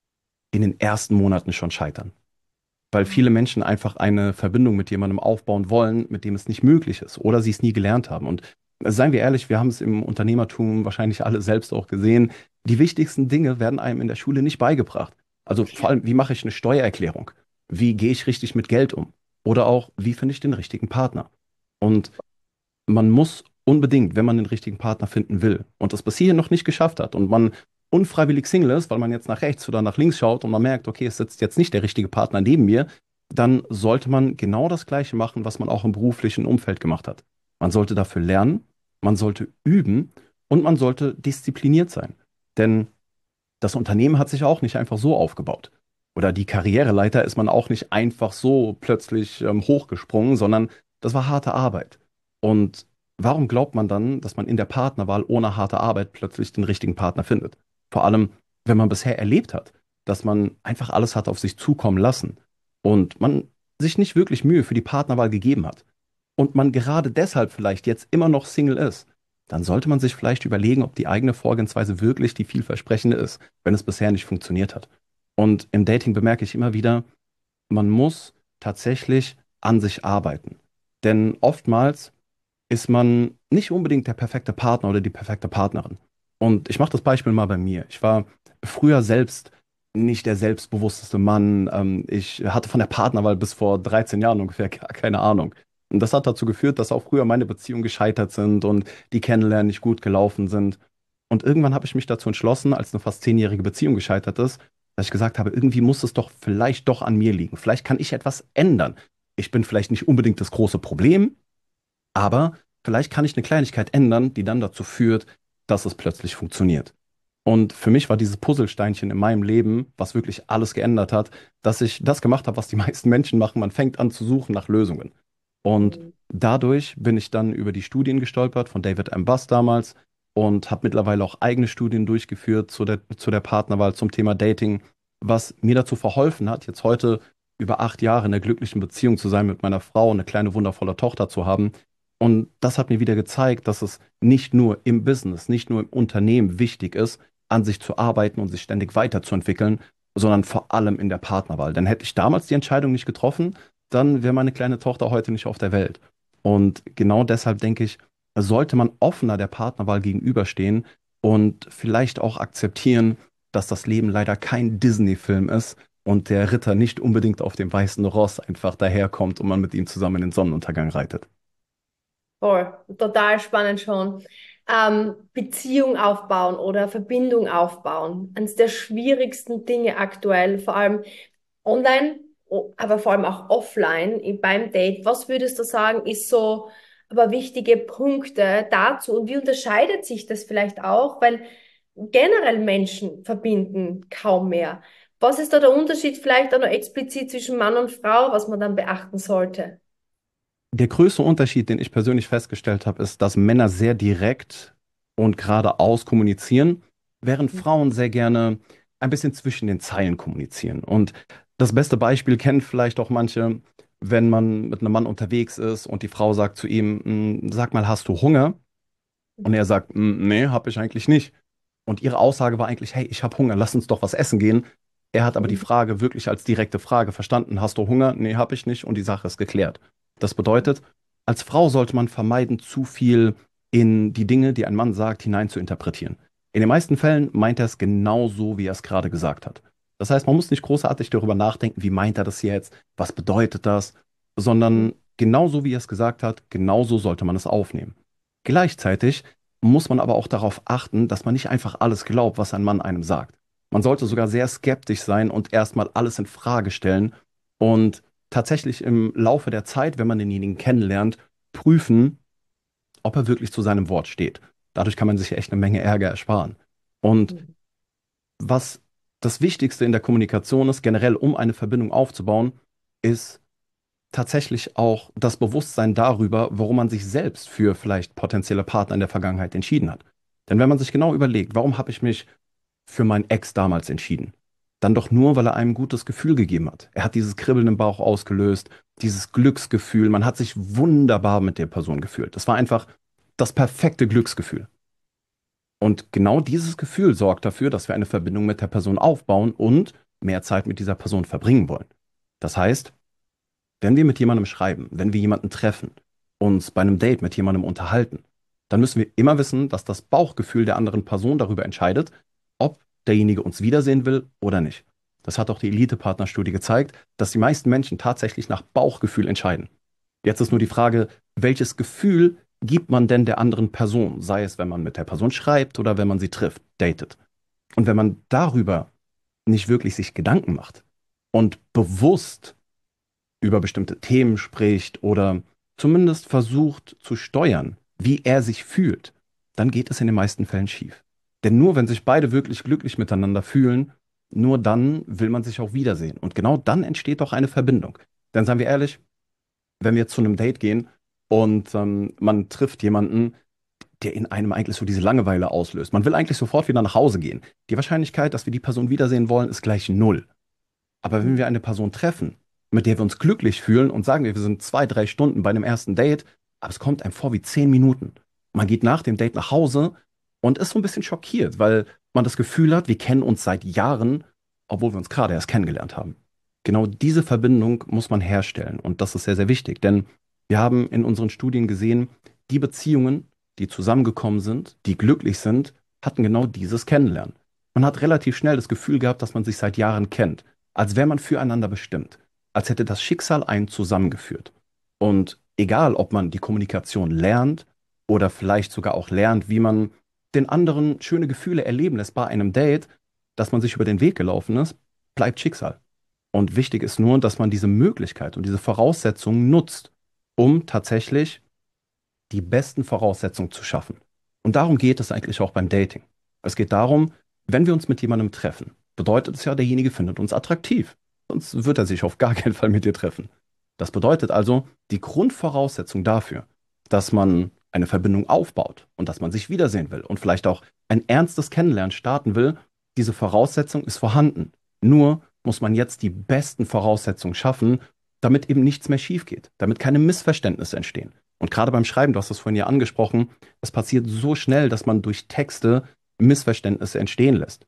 in den ersten Monaten schon scheitern, weil viele Menschen einfach eine Verbindung mit jemandem aufbauen wollen, mit dem es nicht möglich ist oder sie es nie gelernt haben. Und seien wir ehrlich, wir haben es im Unternehmertum wahrscheinlich alle selbst auch gesehen. Die wichtigsten Dinge werden einem in der Schule nicht beigebracht. Also vor allem, wie mache ich eine Steuererklärung? Wie gehe ich richtig mit Geld um? Oder auch, wie finde ich den richtigen Partner? Und man muss unbedingt, wenn man den richtigen Partner finden will und das bis hierhin noch nicht geschafft hat und man unfreiwillig Single ist, weil man jetzt nach rechts oder nach links schaut und man merkt, okay, es sitzt jetzt nicht der richtige Partner neben mir, dann sollte man genau das Gleiche machen, was man auch im beruflichen Umfeld gemacht hat. Man sollte dafür lernen, man sollte üben und man sollte diszipliniert sein. Denn das Unternehmen hat sich auch nicht einfach so aufgebaut. Oder die Karriereleiter ist man auch nicht einfach so plötzlich hochgesprungen, sondern das war harte Arbeit. Und warum glaubt man dann, dass man in der Partnerwahl ohne harte Arbeit plötzlich den richtigen Partner findet? Vor allem, wenn man bisher erlebt hat, dass man einfach alles hat auf sich zukommen lassen und man sich nicht wirklich Mühe für die Partnerwahl gegeben hat und man gerade deshalb vielleicht jetzt immer noch Single ist, dann sollte man sich vielleicht überlegen, ob die eigene Vorgehensweise wirklich die vielversprechende ist, wenn es bisher nicht funktioniert hat. Und im Dating bemerke ich immer wieder, man muss tatsächlich an sich arbeiten. Denn oftmals ist man nicht unbedingt der perfekte Partner oder die perfekte Partnerin. Und ich mache das Beispiel mal bei mir. Ich war früher selbst nicht der selbstbewussteste Mann. Ich hatte von der Partnerwahl bis vor 13 Jahren ungefähr gar keine Ahnung. Und das hat dazu geführt, dass auch früher meine Beziehungen gescheitert sind und die Kennenlernen nicht gut gelaufen sind. Und irgendwann habe ich mich dazu entschlossen, als eine fast 10-jährige Beziehung gescheitert ist, dass ich gesagt habe, irgendwie muss es doch vielleicht doch an mir liegen. Vielleicht kann ich etwas ändern. Ich bin vielleicht nicht unbedingt das große Problem, aber vielleicht kann ich eine Kleinigkeit ändern, die dann dazu führt, dass es plötzlich funktioniert. Und für mich war dieses Puzzlesteinchen in meinem Leben, was wirklich alles geändert hat, dass ich das gemacht habe, was die meisten Menschen machen. Man fängt an zu suchen nach Lösungen. Und Mhm. dadurch bin ich dann über die Studien gestolpert von David M. Buss damals und habe mittlerweile auch eigene Studien durchgeführt zu der Partnerwahl zum Thema Dating, was mir dazu verholfen hat, jetzt heute über 8 Jahre in einer glücklichen Beziehung zu sein mit meiner Frau und eine kleine wundervolle Tochter zu haben. Und das hat mir wieder gezeigt, dass es nicht nur im Business, nicht nur im Unternehmen wichtig ist, an sich zu arbeiten und sich ständig weiterzuentwickeln, sondern vor allem in der Partnerwahl. Denn hätte ich damals die Entscheidung nicht getroffen, dann wäre meine kleine Tochter heute nicht auf der Welt. Und genau deshalb denke ich, sollte man offener der Partnerwahl gegenüberstehen und vielleicht auch akzeptieren, dass das Leben leider kein Disney-Film ist und der Ritter nicht unbedingt auf dem weißen Ross einfach daherkommt und man mit ihm zusammen in den Sonnenuntergang reitet. Voll, total spannend schon. Beziehung aufbauen oder Verbindung aufbauen. Eines der schwierigsten Dinge aktuell, vor allem online, aber vor allem auch offline beim Date. Was würdest du sagen, ist so aber wichtige Punkte dazu und wie unterscheidet sich das vielleicht auch? Weil generell Menschen verbinden kaum mehr. Was ist da der Unterschied vielleicht auch noch explizit zwischen Mann und Frau, was man dann beachten sollte? Der größte Unterschied, den ich persönlich festgestellt habe, ist, dass Männer sehr direkt und geradeaus kommunizieren, während Frauen sehr gerne ein bisschen zwischen den Zeilen kommunizieren. Und das beste Beispiel kennen vielleicht auch manche, wenn man mit einem Mann unterwegs ist und die Frau sagt zu ihm, Sag mal, hast du Hunger?" Und er sagt, Nee, hab ich eigentlich nicht." Und ihre Aussage war eigentlich, hey, ich habe Hunger, lass uns doch was essen gehen. Er hat aber die Frage wirklich als direkte Frage verstanden. Hast du Hunger? Nee, habe ich nicht. Und die Sache ist geklärt. Das bedeutet, als Frau sollte man vermeiden, zu viel in die Dinge, die ein Mann sagt, hinein zu interpretieren. In den meisten Fällen meint er es genau so, wie er es gerade gesagt hat. Das heißt, man muss nicht großartig darüber nachdenken, wie meint er das jetzt, was bedeutet das, sondern genauso wie er es gesagt hat, genauso sollte man es aufnehmen. Gleichzeitig muss man aber auch darauf achten, dass man nicht einfach alles glaubt, was ein Mann einem sagt. Man sollte sogar sehr skeptisch sein und erstmal alles in Frage stellen und tatsächlich im Laufe der Zeit, wenn man denjenigen kennenlernt, prüfen, ob er wirklich zu seinem Wort steht. Dadurch kann man sich echt eine Menge Ärger ersparen. Und was das Wichtigste in der Kommunikation ist, generell um eine Verbindung aufzubauen, ist tatsächlich auch das Bewusstsein darüber, warum man sich selbst für vielleicht potenzielle Partner in der Vergangenheit entschieden hat. Denn wenn man sich genau überlegt, warum habe ich mich für meinen Ex damals entschieden? Dann doch nur, weil er einem ein gutes Gefühl gegeben hat. Er hat dieses Kribbeln im Bauch ausgelöst, dieses Glücksgefühl. Man hat sich wunderbar mit der Person gefühlt. Das war einfach das perfekte Glücksgefühl. Und genau dieses Gefühl sorgt dafür, dass wir eine Verbindung mit der Person aufbauen und mehr Zeit mit dieser Person verbringen wollen. Das heißt, wenn wir mit jemandem schreiben, wenn wir jemanden treffen, uns bei einem Date mit jemandem unterhalten, dann müssen wir immer wissen, dass das Bauchgefühl der anderen Person darüber entscheidet, ob derjenige uns wiedersehen will oder nicht. Das hat auch die Elite-Partnerstudie gezeigt, dass die meisten Menschen tatsächlich nach Bauchgefühl entscheiden. Jetzt ist nur die Frage, welches Gefühl gibt man denn der anderen Person, sei es, wenn man mit der Person schreibt oder wenn man sie trifft, datet. Und wenn man darüber nicht wirklich sich Gedanken macht und bewusst über bestimmte Themen spricht oder zumindest versucht zu steuern, wie er sich fühlt, dann geht es in den meisten Fällen schief. Denn nur wenn sich beide wirklich glücklich miteinander fühlen, nur dann will man sich auch wiedersehen. Und genau dann entsteht auch eine Verbindung. Denn seien wir ehrlich, wenn wir zu einem Date gehen und man trifft jemanden, der in einem eigentlich so diese Langeweile auslöst. Man will eigentlich sofort wieder nach Hause gehen. Die Wahrscheinlichkeit, dass wir die Person wiedersehen wollen, ist gleich null. Aber wenn wir eine Person treffen, mit der wir uns glücklich fühlen und sagen wir sind 2, 3 Stunden bei einem ersten Date, aber es kommt einem vor wie 10 Minuten. Man geht nach dem Date nach Hause und ist so ein bisschen schockiert, weil man das Gefühl hat, wir kennen uns seit Jahren, obwohl wir uns gerade erst kennengelernt haben. Genau diese Verbindung muss man herstellen und das ist sehr, sehr wichtig, denn wir haben in unseren Studien gesehen, die Beziehungen, die zusammengekommen sind, die glücklich sind, hatten genau dieses Kennenlernen. Man hat relativ schnell das Gefühl gehabt, dass man sich seit Jahren kennt, als wäre man füreinander bestimmt, als hätte das Schicksal einen zusammengeführt. Und egal, ob man die Kommunikation lernt oder vielleicht sogar auch lernt, wie man den anderen schöne Gefühle erleben lässt bei einem Date, dass man sich über den Weg gelaufen ist, bleibt Schicksal. Und wichtig ist nur, dass man diese Möglichkeit und diese Voraussetzungen nutzt, um tatsächlich die besten Voraussetzungen zu schaffen. Und darum geht es eigentlich auch beim Dating. Es geht darum, wenn wir uns mit jemandem treffen, bedeutet es ja, derjenige findet uns attraktiv. Sonst wird er sich auf gar keinen Fall mit dir treffen. Das bedeutet also, die Grundvoraussetzung dafür, dass man eine Verbindung aufbaut und dass man sich wiedersehen will und vielleicht auch ein ernstes Kennenlernen starten will, diese Voraussetzung ist vorhanden. Nur muss man jetzt die besten Voraussetzungen schaffen, damit eben nichts mehr schief geht, damit keine Missverständnisse entstehen. Und gerade beim Schreiben, du hast das vorhin ja angesprochen, es passiert so schnell, dass man durch Texte Missverständnisse entstehen lässt.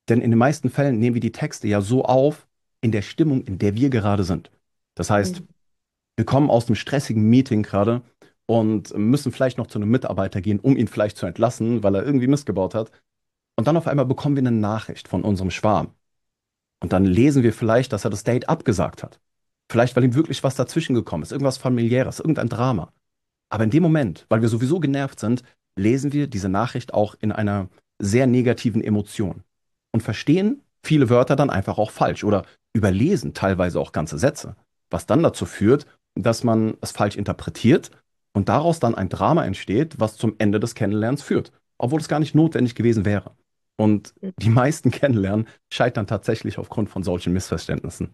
Denn in den meisten Fällen nehmen wir die Texte ja so auf, in der Stimmung, in der wir gerade sind. Das heißt, Mhm. wir kommen aus einem stressigen Meeting gerade und müssen vielleicht noch zu einem Mitarbeiter gehen, um ihn vielleicht zu entlassen, weil er irgendwie Mist gebaut hat. Und dann auf einmal bekommen wir eine Nachricht von unserem Schwarm. Und dann lesen wir vielleicht, dass er das Date abgesagt hat. Vielleicht, weil ihm wirklich was dazwischen gekommen ist, irgendwas familiäres, irgendein Drama. Aber in dem Moment, weil wir sowieso genervt sind, lesen wir diese Nachricht auch in einer sehr negativen Emotion und verstehen viele Wörter dann einfach auch falsch oder überlesen teilweise auch ganze Sätze, was dann dazu führt, dass man es falsch interpretiert und daraus dann ein Drama entsteht, was zum Ende des Kennenlernens führt, obwohl es gar nicht notwendig gewesen wäre. Und die meisten Kennenlernen scheitern tatsächlich aufgrund von solchen Missverständnissen.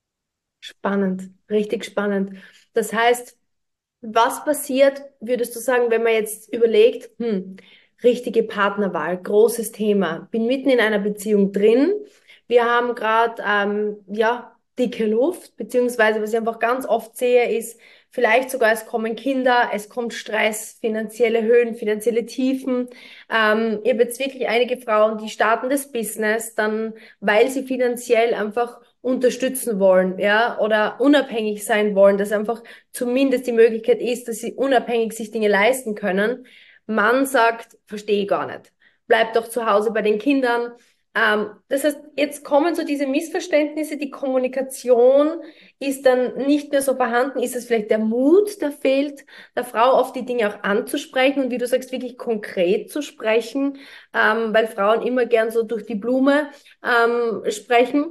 Spannend, richtig spannend. Das heißt, was passiert, würdest du sagen, wenn man jetzt überlegt, richtige Partnerwahl, großes Thema, bin mitten in einer Beziehung drin, wir haben gerade ja dicke Luft, beziehungsweise was ich einfach ganz oft sehe, ist vielleicht sogar es kommen Kinder, es kommt Stress, finanzielle Höhen, finanzielle Tiefen. Ich habe jetzt wirklich einige Frauen, die starten das Business, dann weil sie finanziell einfach unterstützen wollen, ja, oder unabhängig sein wollen, dass einfach zumindest die Möglichkeit ist, dass sie unabhängig sich Dinge leisten können. Man sagt, verstehe ich gar nicht. Bleib doch zu Hause bei den Kindern. Das heißt, jetzt kommen so diese Missverständnisse, die Kommunikation ist dann nicht mehr so vorhanden. Ist es vielleicht der Mut, der fehlt, der Frau auf die Dinge auch anzusprechen und wie du sagst, wirklich konkret zu sprechen, weil Frauen immer gern so durch die Blume sprechen.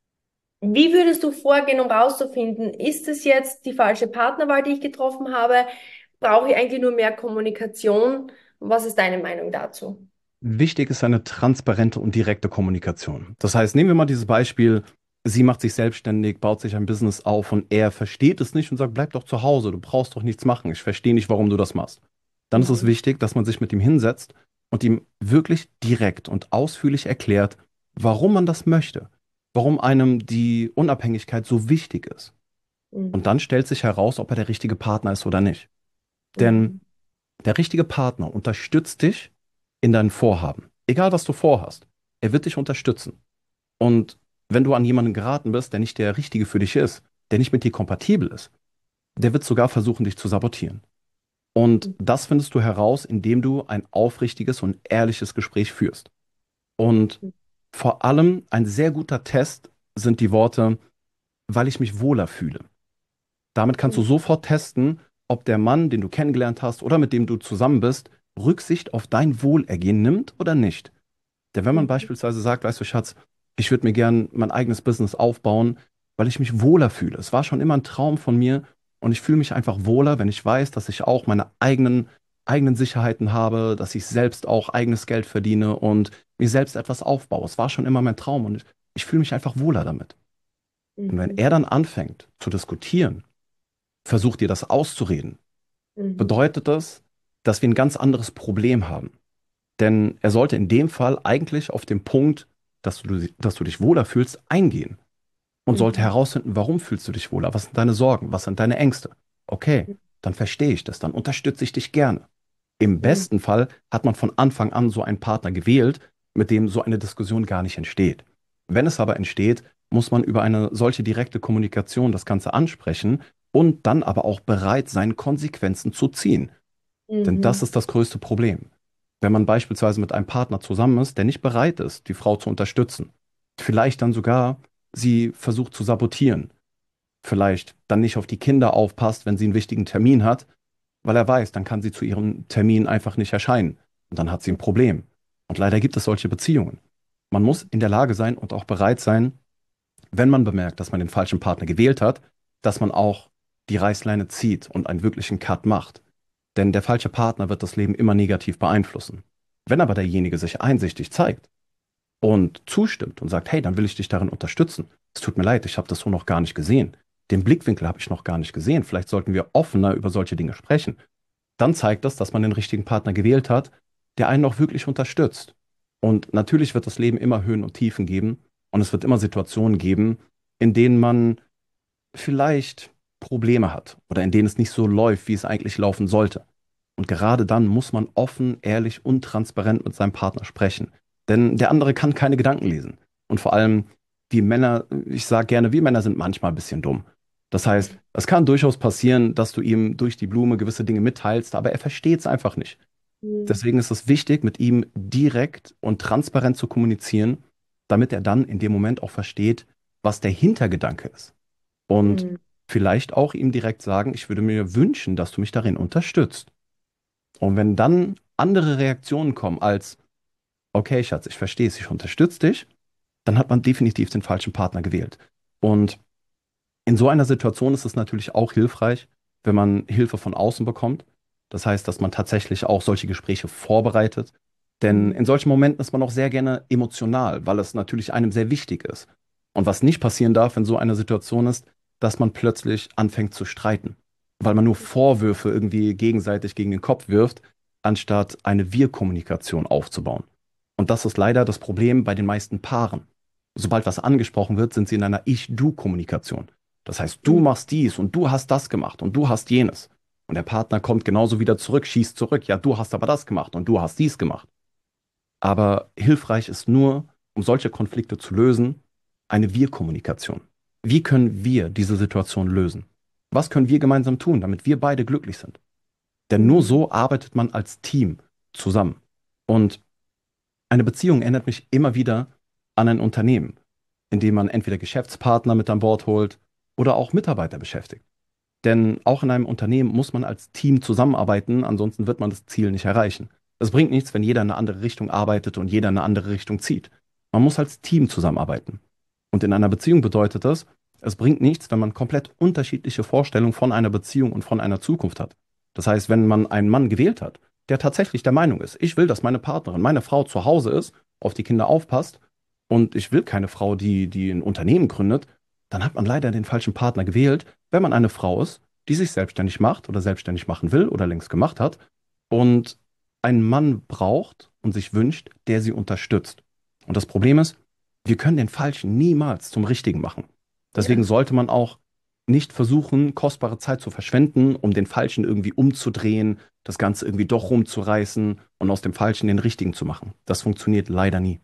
Wie würdest du vorgehen, um rauszufinden, ist es jetzt die falsche Partnerwahl, die ich getroffen habe? Brauche ich eigentlich nur mehr Kommunikation? Was ist deine Meinung dazu? Wichtig ist eine transparente und direkte Kommunikation. Das heißt, nehmen wir mal dieses Beispiel, sie macht sich selbstständig, baut sich ein Business auf und er versteht es nicht und sagt, bleib doch zu Hause, du brauchst doch nichts machen, ich verstehe nicht, warum du das machst. Dann ist es Mhm. wichtig, dass man sich mit ihm hinsetzt und ihm wirklich direkt und ausführlich erklärt, warum man das möchte, warum einem die Unabhängigkeit so wichtig ist. Und Mhm. dann stellt sich heraus, ob er der richtige Partner ist oder nicht. Denn Mhm. der richtige Partner unterstützt dich in deinen Vorhaben. Egal, was du vorhast. Er wird dich unterstützen. Und wenn du an jemanden geraten bist, der nicht der Richtige für dich ist, der nicht mit dir kompatibel ist, der wird sogar versuchen, dich zu sabotieren. Und das findest du heraus, indem du ein aufrichtiges und ehrliches Gespräch führst. Und vor allem ein sehr guter Test sind die Worte, weil ich mich wohler fühle. Damit kannst du Mhm. sofort testen, ob der Mann, den du kennengelernt hast oder mit dem du zusammen bist, Rücksicht auf dein Wohlergehen nimmt oder nicht. Denn wenn man Mhm. beispielsweise sagt, weißt du, Schatz, ich würde mir gern mein eigenes Business aufbauen, weil ich mich wohler fühle. Es war schon immer ein Traum von mir und ich fühle mich einfach wohler, wenn ich weiß, dass ich auch meine eigenen Sicherheiten habe, dass ich selbst auch eigenes Geld verdiene und mir selbst etwas aufbaue. Es war schon immer mein Traum und ich fühle mich einfach wohler damit. Und wenn Mhm. er dann anfängt zu diskutieren, versucht dir das auszureden, Mhm. bedeutet das, dass wir ein ganz anderes Problem haben. Denn er sollte in dem Fall eigentlich auf den Punkt, dass du dich wohler fühlst, eingehen und sollte Mhm. herausfinden, warum fühlst du dich wohler, was sind deine Sorgen, was sind deine Ängste. Okay, dann verstehe ich das, dann unterstütze ich dich gerne. Im Mhm. besten Fall hat man von Anfang an so einen Partner gewählt, mit dem so eine Diskussion gar nicht entsteht. Wenn es aber entsteht, muss man über eine solche direkte Kommunikation das Ganze ansprechen und dann aber auch bereit sein, Konsequenzen zu ziehen. Denn das Mhm. ist das größte Problem. Wenn man beispielsweise mit einem Partner zusammen ist, der nicht bereit ist, die Frau zu unterstützen, vielleicht dann sogar sie versucht zu sabotieren, vielleicht dann nicht auf die Kinder aufpasst, wenn sie einen wichtigen Termin hat, weil er weiß, dann kann sie zu ihrem Termin einfach nicht erscheinen. Und dann hat sie ein Problem. Und leider gibt es solche Beziehungen. Man muss in der Lage sein und auch bereit sein, wenn man bemerkt, dass man den falschen Partner gewählt hat, dass man auch die Reißleine zieht und einen wirklichen Cut macht. Denn der falsche Partner wird das Leben immer negativ beeinflussen. Wenn aber derjenige sich einsichtig zeigt und zustimmt und sagt, hey, dann will ich dich darin unterstützen. Es tut mir leid, ich habe das so noch gar nicht gesehen. Den Blickwinkel habe ich noch gar nicht gesehen. Vielleicht sollten wir offener über solche Dinge sprechen. Dann zeigt das, dass man den richtigen Partner gewählt hat, der einen auch wirklich unterstützt. Und natürlich wird das Leben immer Höhen und Tiefen geben und es wird immer Situationen geben, in denen man vielleicht Probleme hat oder in denen es nicht so läuft, wie es eigentlich laufen sollte. Und gerade dann muss man offen, ehrlich und transparent mit seinem Partner sprechen. Denn der andere kann keine Gedanken lesen. Und vor allem, wir Männer, ich sage gerne, wir Männer sind manchmal ein bisschen dumm. Das heißt, es kann durchaus passieren, dass du ihm durch die Blume gewisse Dinge mitteilst, aber er versteht es einfach nicht. Mhm. Deswegen ist es wichtig, mit ihm direkt und transparent zu kommunizieren, damit er dann in dem Moment auch versteht, was der Hintergedanke ist. Und Mhm. vielleicht auch ihm direkt sagen, ich würde mir wünschen, dass du mich darin unterstützt. Und wenn dann andere Reaktionen kommen als, okay, Schatz, ich verstehe es, ich unterstütze dich, dann hat man definitiv den falschen Partner gewählt. Und in so einer Situation ist es natürlich auch hilfreich, wenn man Hilfe von außen bekommt. Das heißt, dass man tatsächlich auch solche Gespräche vorbereitet. Denn Mhm. in solchen Momenten ist man auch sehr gerne emotional, weil es natürlich einem sehr wichtig ist. Und was nicht passieren darf in so einer Situation ist, dass man plötzlich anfängt zu streiten, weil man nur Vorwürfe irgendwie gegenseitig gegen den Kopf wirft, anstatt eine Wir-Kommunikation aufzubauen. Und das ist leider das Problem bei den meisten Paaren. Sobald was angesprochen wird, sind sie in einer Ich-Du-Kommunikation. Das heißt, du Mhm. machst dies und du hast das gemacht und du hast jenes. Und der Partner kommt genauso wieder zurück, schießt zurück. Ja, du hast aber das gemacht und du hast dies gemacht. Aber hilfreich ist nur, um solche Konflikte zu lösen, eine Wir-Kommunikation. Wie können wir diese Situation lösen? Was können wir gemeinsam tun, damit wir beide glücklich sind? Denn nur Mhm. so arbeitet man als Team zusammen. Und eine Beziehung erinnert mich immer wieder an ein Unternehmen, in dem man entweder Geschäftspartner mit an Bord holt oder auch Mitarbeiter beschäftigt. Denn auch in einem Unternehmen muss man als Team zusammenarbeiten, ansonsten wird man das Ziel nicht erreichen. Es bringt nichts, wenn jeder in eine andere Richtung arbeitet und jeder in eine andere Richtung zieht. Man muss als Team zusammenarbeiten. Und in einer Beziehung bedeutet das, es bringt nichts, wenn man komplett unterschiedliche Vorstellungen von einer Beziehung und von einer Zukunft hat. Das heißt, wenn man einen Mann gewählt hat, der tatsächlich der Meinung ist, ich will, dass meine Partnerin, meine Frau zu Hause ist, auf die Kinder aufpasst und ich will keine Frau, die ein Unternehmen gründet, dann hat man leider den falschen Partner gewählt, wenn man eine Frau ist, die sich selbstständig macht oder selbstständig machen will oder längst gemacht hat und einen Mann braucht und sich wünscht, der sie unterstützt. Und das Problem ist, wir können den Falschen niemals zum Richtigen machen. Deswegen Ja. sollte man auch nicht versuchen, kostbare Zeit zu verschwenden, um den Falschen irgendwie umzudrehen, das Ganze irgendwie doch rumzureißen und aus dem Falschen den Richtigen zu machen. Das funktioniert leider nie.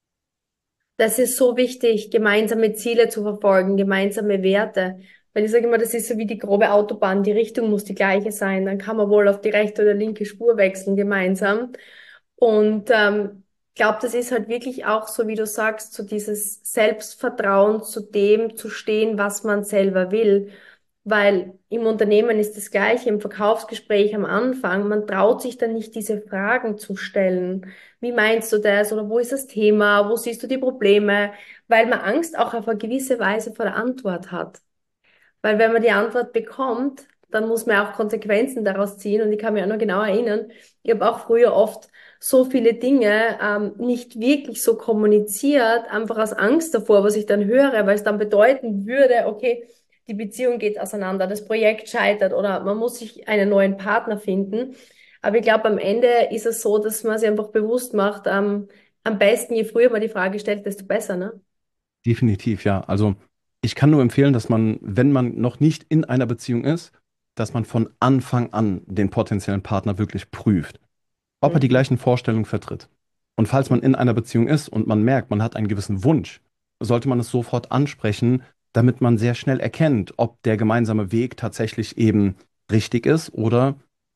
Das ist so wichtig, gemeinsame Ziele zu verfolgen, gemeinsame Werte. Weil ich sage immer, das ist so wie die grobe Autobahn, die Richtung muss die gleiche sein. Dann kann man wohl auf die rechte oder linke Spur wechseln gemeinsam. Und ich glaube, das ist halt wirklich auch so, wie du sagst, so dieses Selbstvertrauen zu dem zu stehen, was man selber will. Weil im Unternehmen ist das Gleiche, im Verkaufsgespräch am Anfang, man traut sich dann nicht, diese Fragen zu stellen. Wie meinst du das? Oder wo ist das Thema? Wo siehst du die Probleme? Weil man Angst auch auf eine gewisse Weise vor der Antwort hat. Weil wenn man die Antwort bekommt, dann muss man auch Konsequenzen daraus ziehen. Und ich kann mich auch noch genau erinnern, ich habe auch früher oft so viele Dinge nicht wirklich so kommuniziert, einfach aus Angst davor, was ich dann höre, weil es dann bedeuten würde, okay, die Beziehung geht auseinander, das Projekt scheitert oder man muss sich einen neuen Partner finden. Aber ich glaube, am Ende ist es so, dass man sich einfach bewusst macht, am besten, je früher man die Frage stellt, desto besser, ne? Definitiv, ja. Also ich kann nur empfehlen, dass man, wenn man noch nicht in einer Beziehung ist, dass man von Anfang an den potenziellen Partner wirklich prüft, ob er die Mhm. gleichen Vorstellungen vertritt. Und falls man in einer Beziehung ist und man merkt, man hat einen gewissen Wunsch, sollte man es sofort ansprechen, damit man sehr schnell erkennt, ob der gemeinsame Weg tatsächlich eben richtig ist oder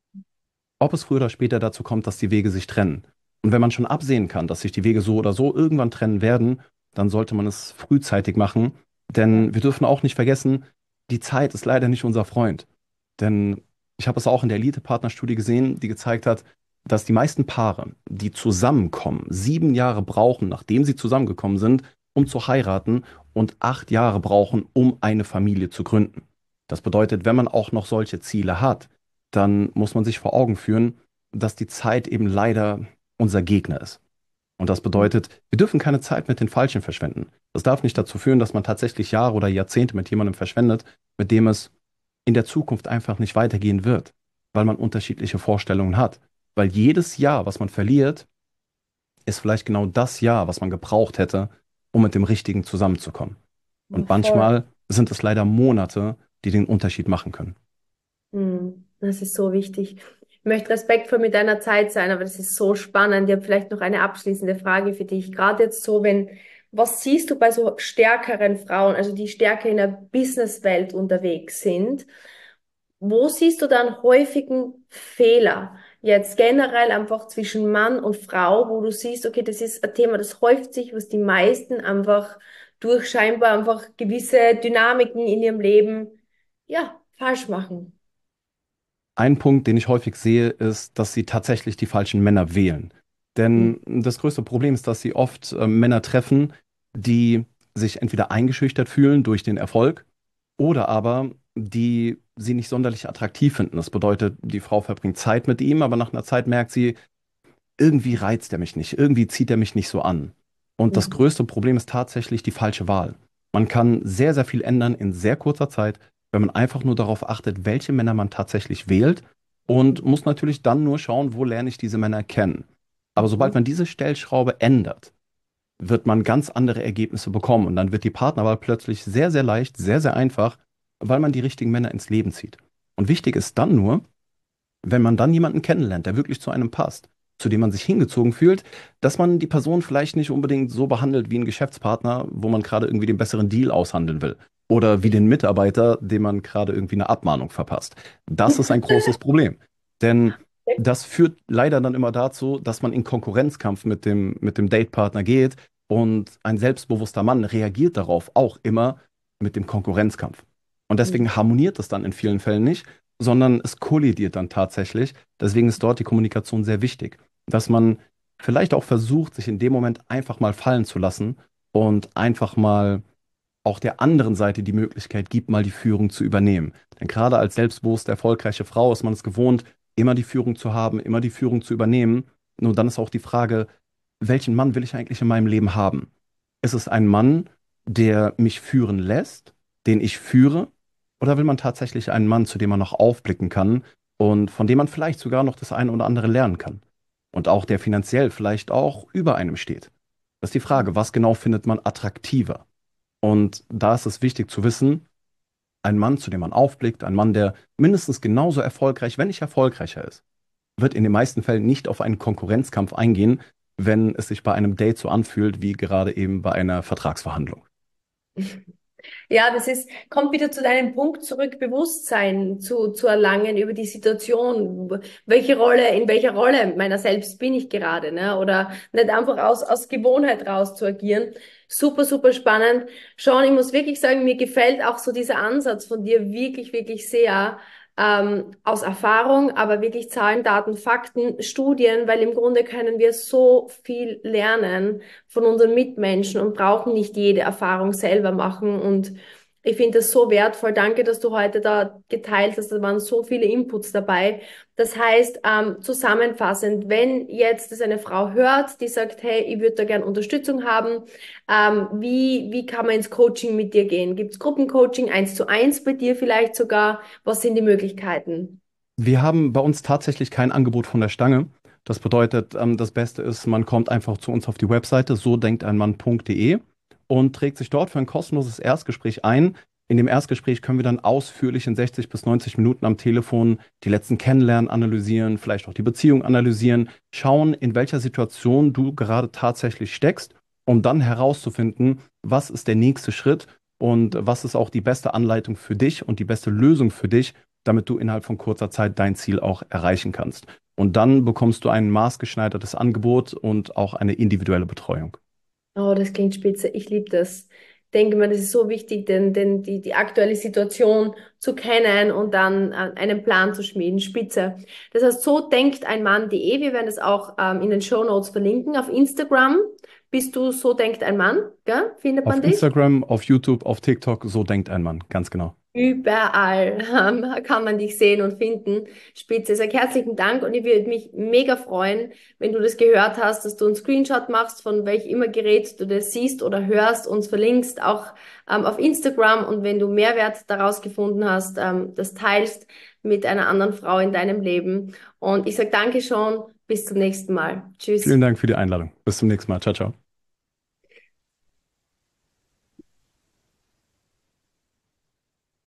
ob es früher oder später dazu kommt, dass die Wege sich trennen. Und wenn man schon absehen kann, dass sich die Wege so oder so irgendwann trennen werden, dann sollte man es frühzeitig machen. Ja. Denn wir dürfen auch nicht vergessen, die Zeit ist leider nicht unser Freund. Denn ich habe es auch in der Elite-Partnerstudie gesehen, die gezeigt hat, dass die meisten Paare, die zusammenkommen, 7 Jahre brauchen, nachdem sie zusammengekommen sind, um zu heiraten und 8 Jahre brauchen, um eine Familie zu gründen. Das bedeutet, wenn man auch noch solche Ziele hat, dann muss man sich vor Augen führen, dass die Zeit eben leider unser Gegner ist. Und das bedeutet, wir dürfen keine Zeit mit den Falschen verschwenden. Das darf nicht dazu führen, dass man tatsächlich Jahre oder Jahrzehnte mit jemandem verschwendet, mit dem es in der Zukunft einfach nicht weitergehen wird, weil man unterschiedliche Vorstellungen hat. Weil jedes Jahr, was man verliert, ist vielleicht genau das Jahr, was man gebraucht hätte, um mit dem Richtigen zusammenzukommen. Ja, Und voll. manchmal sind es leider Monate, die den Unterschied machen können. Das ist so wichtig. möchte respektvoll mit deiner Zeit sein, aber das ist so spannend. Ich habe vielleicht noch eine abschließende Frage für dich. Gerade jetzt so, was siehst du bei so stärkeren Frauen, also die stärker in der Businesswelt unterwegs sind? Wo siehst du dann häufigen Fehler? Jetzt generell einfach zwischen Mann und Frau, wo du siehst, okay, das ist ein Thema, das häuft sich, was die meisten einfach durch scheinbar einfach gewisse Dynamiken in ihrem Leben, ja, falsch machen. Ein Punkt, den ich häufig sehe, ist, dass sie tatsächlich die falschen Männer wählen. Denn das größte Problem ist, dass sie oft Männer treffen, die sich entweder eingeschüchtert fühlen durch den Erfolg oder aber die sie nicht sonderlich attraktiv finden. Das bedeutet, die Frau verbringt Zeit mit ihm, aber nach einer Zeit merkt sie, irgendwie reizt er mich nicht, irgendwie zieht er mich nicht so an. Und das Mhm. größte Problem ist tatsächlich die falsche Wahl. Man kann sehr, sehr viel ändern in sehr kurzer Zeit, wenn man einfach nur darauf achtet, welche Männer man tatsächlich wählt und muss natürlich dann nur schauen, wo lerne ich diese Männer kennen. Aber sobald Mhm. man diese Stellschraube ändert, wird man ganz andere Ergebnisse bekommen und dann wird die Partnerwahl plötzlich sehr, sehr leicht, sehr, sehr einfach, weil man die richtigen Männer ins Leben zieht. Und wichtig ist dann nur, wenn man dann jemanden kennenlernt, der wirklich zu einem passt, zu dem man sich hingezogen fühlt, dass man die Person vielleicht nicht unbedingt so behandelt wie ein Geschäftspartner, wo man gerade irgendwie den besseren Deal aushandeln will. Oder wie den Mitarbeiter, dem man gerade irgendwie eine Abmahnung verpasst. Das ist ein großes Problem. Denn das führt leider dann immer dazu, dass man in Konkurrenzkampf mit dem Datepartner geht und ein selbstbewusster Mann reagiert darauf auch immer mit dem Konkurrenzkampf. Und deswegen harmoniert das dann in vielen Fällen nicht, sondern es kollidiert dann tatsächlich. Deswegen ist dort die Kommunikation sehr wichtig, dass man vielleicht auch versucht, sich in dem Moment einfach mal fallen zu lassen und einfach mal auch der anderen Seite die Möglichkeit gibt, mal die Führung zu übernehmen. Denn gerade als selbstbewusste, erfolgreiche Frau ist man es gewohnt, immer die Führung zu haben, immer die Führung zu übernehmen. Nur dann ist auch die Frage, welchen Mann will ich eigentlich in meinem Leben haben? Ist es ein Mann, der mich führen lässt, den ich führe? Oder will man tatsächlich einen Mann, zu dem man noch aufblicken kann und von dem man vielleicht sogar noch das eine oder andere lernen kann? Und auch der finanziell vielleicht auch über einem steht. Das ist die Frage, was genau findet man attraktiver? Und da ist es wichtig zu wissen, ein Mann, zu dem man aufblickt, ein Mann, der mindestens genauso erfolgreich, wenn nicht erfolgreicher ist, wird in den meisten Fällen nicht auf einen Konkurrenzkampf eingehen, wenn es sich bei einem Date so anfühlt wie gerade eben bei einer Vertragsverhandlung. Ja, kommt wieder zu deinem Punkt zurück, Bewusstsein zu erlangen über die Situation. In welcher Rolle meiner selbst bin ich gerade, ne? Oder nicht einfach aus Gewohnheit raus zu agieren. Super, super spannend. Sean, ich muss wirklich sagen, mir gefällt auch so dieser Ansatz von dir wirklich, wirklich sehr. Aus Erfahrung, aber wirklich Zahlen, Daten, Fakten, Studien, weil im Grunde können wir so viel lernen von unseren Mitmenschen und brauchen nicht jede Erfahrung selber machen. Und ich finde das so wertvoll. Danke, dass du heute da geteilt hast. Da waren so viele Inputs dabei. Das heißt, zusammenfassend, wenn jetzt das eine Frau hört, die sagt, hey, ich würde da gern Unterstützung haben, wie kann man ins Coaching mit dir gehen? Gibt es Gruppencoaching 1:1 bei dir vielleicht sogar? Was sind die Möglichkeiten? Wir haben bei uns tatsächlich kein Angebot von der Stange. Das bedeutet, das Beste ist, man kommt einfach zu uns auf die Webseite so denkt ein Mann.de und trägt sich dort für ein kostenloses Erstgespräch ein. In dem Erstgespräch können wir dann ausführlich in 60 bis 90 Minuten am Telefon die letzten Kennenlernen analysieren, vielleicht auch die Beziehung analysieren, schauen, in welcher Situation du gerade tatsächlich steckst, um dann herauszufinden, was ist der nächste Schritt und was ist auch die beste Anleitung für dich und die beste Lösung für dich, damit du innerhalb von kurzer Zeit dein Ziel auch erreichen kannst. Und dann bekommst du ein maßgeschneidertes Angebot und auch eine individuelle Betreuung. Oh, das klingt spitze. Ich liebe das. Ich denke mal, das ist so wichtig, die aktuelle Situation zu kennen und dann einen Plan zu schmieden. Spitze. Das heißt, so denkt ein Mann.de. Wir werden das auch in den Shownotes verlinken. Auf Instagram bist du so denkt ein Mann, gell? Findet man Auf dich? Instagram, auf YouTube, auf TikTok, so denkt ein Mann, ganz genau. Überall kann man dich sehen und finden. Spitze. Sag herzlichen Dank und ich würde mich mega freuen, wenn du das gehört hast, dass du einen Screenshot machst, von welchem immer Gerät du das siehst oder hörst, uns verlinkst, auch auf Instagram und wenn du Mehrwert daraus gefunden hast, das teilst mit einer anderen Frau in deinem Leben. Und ich sage danke schon, bis zum nächsten Mal. Vielen Tschüss. Dank für die Einladung. Bis zum nächsten Mal. Ciao, ciao.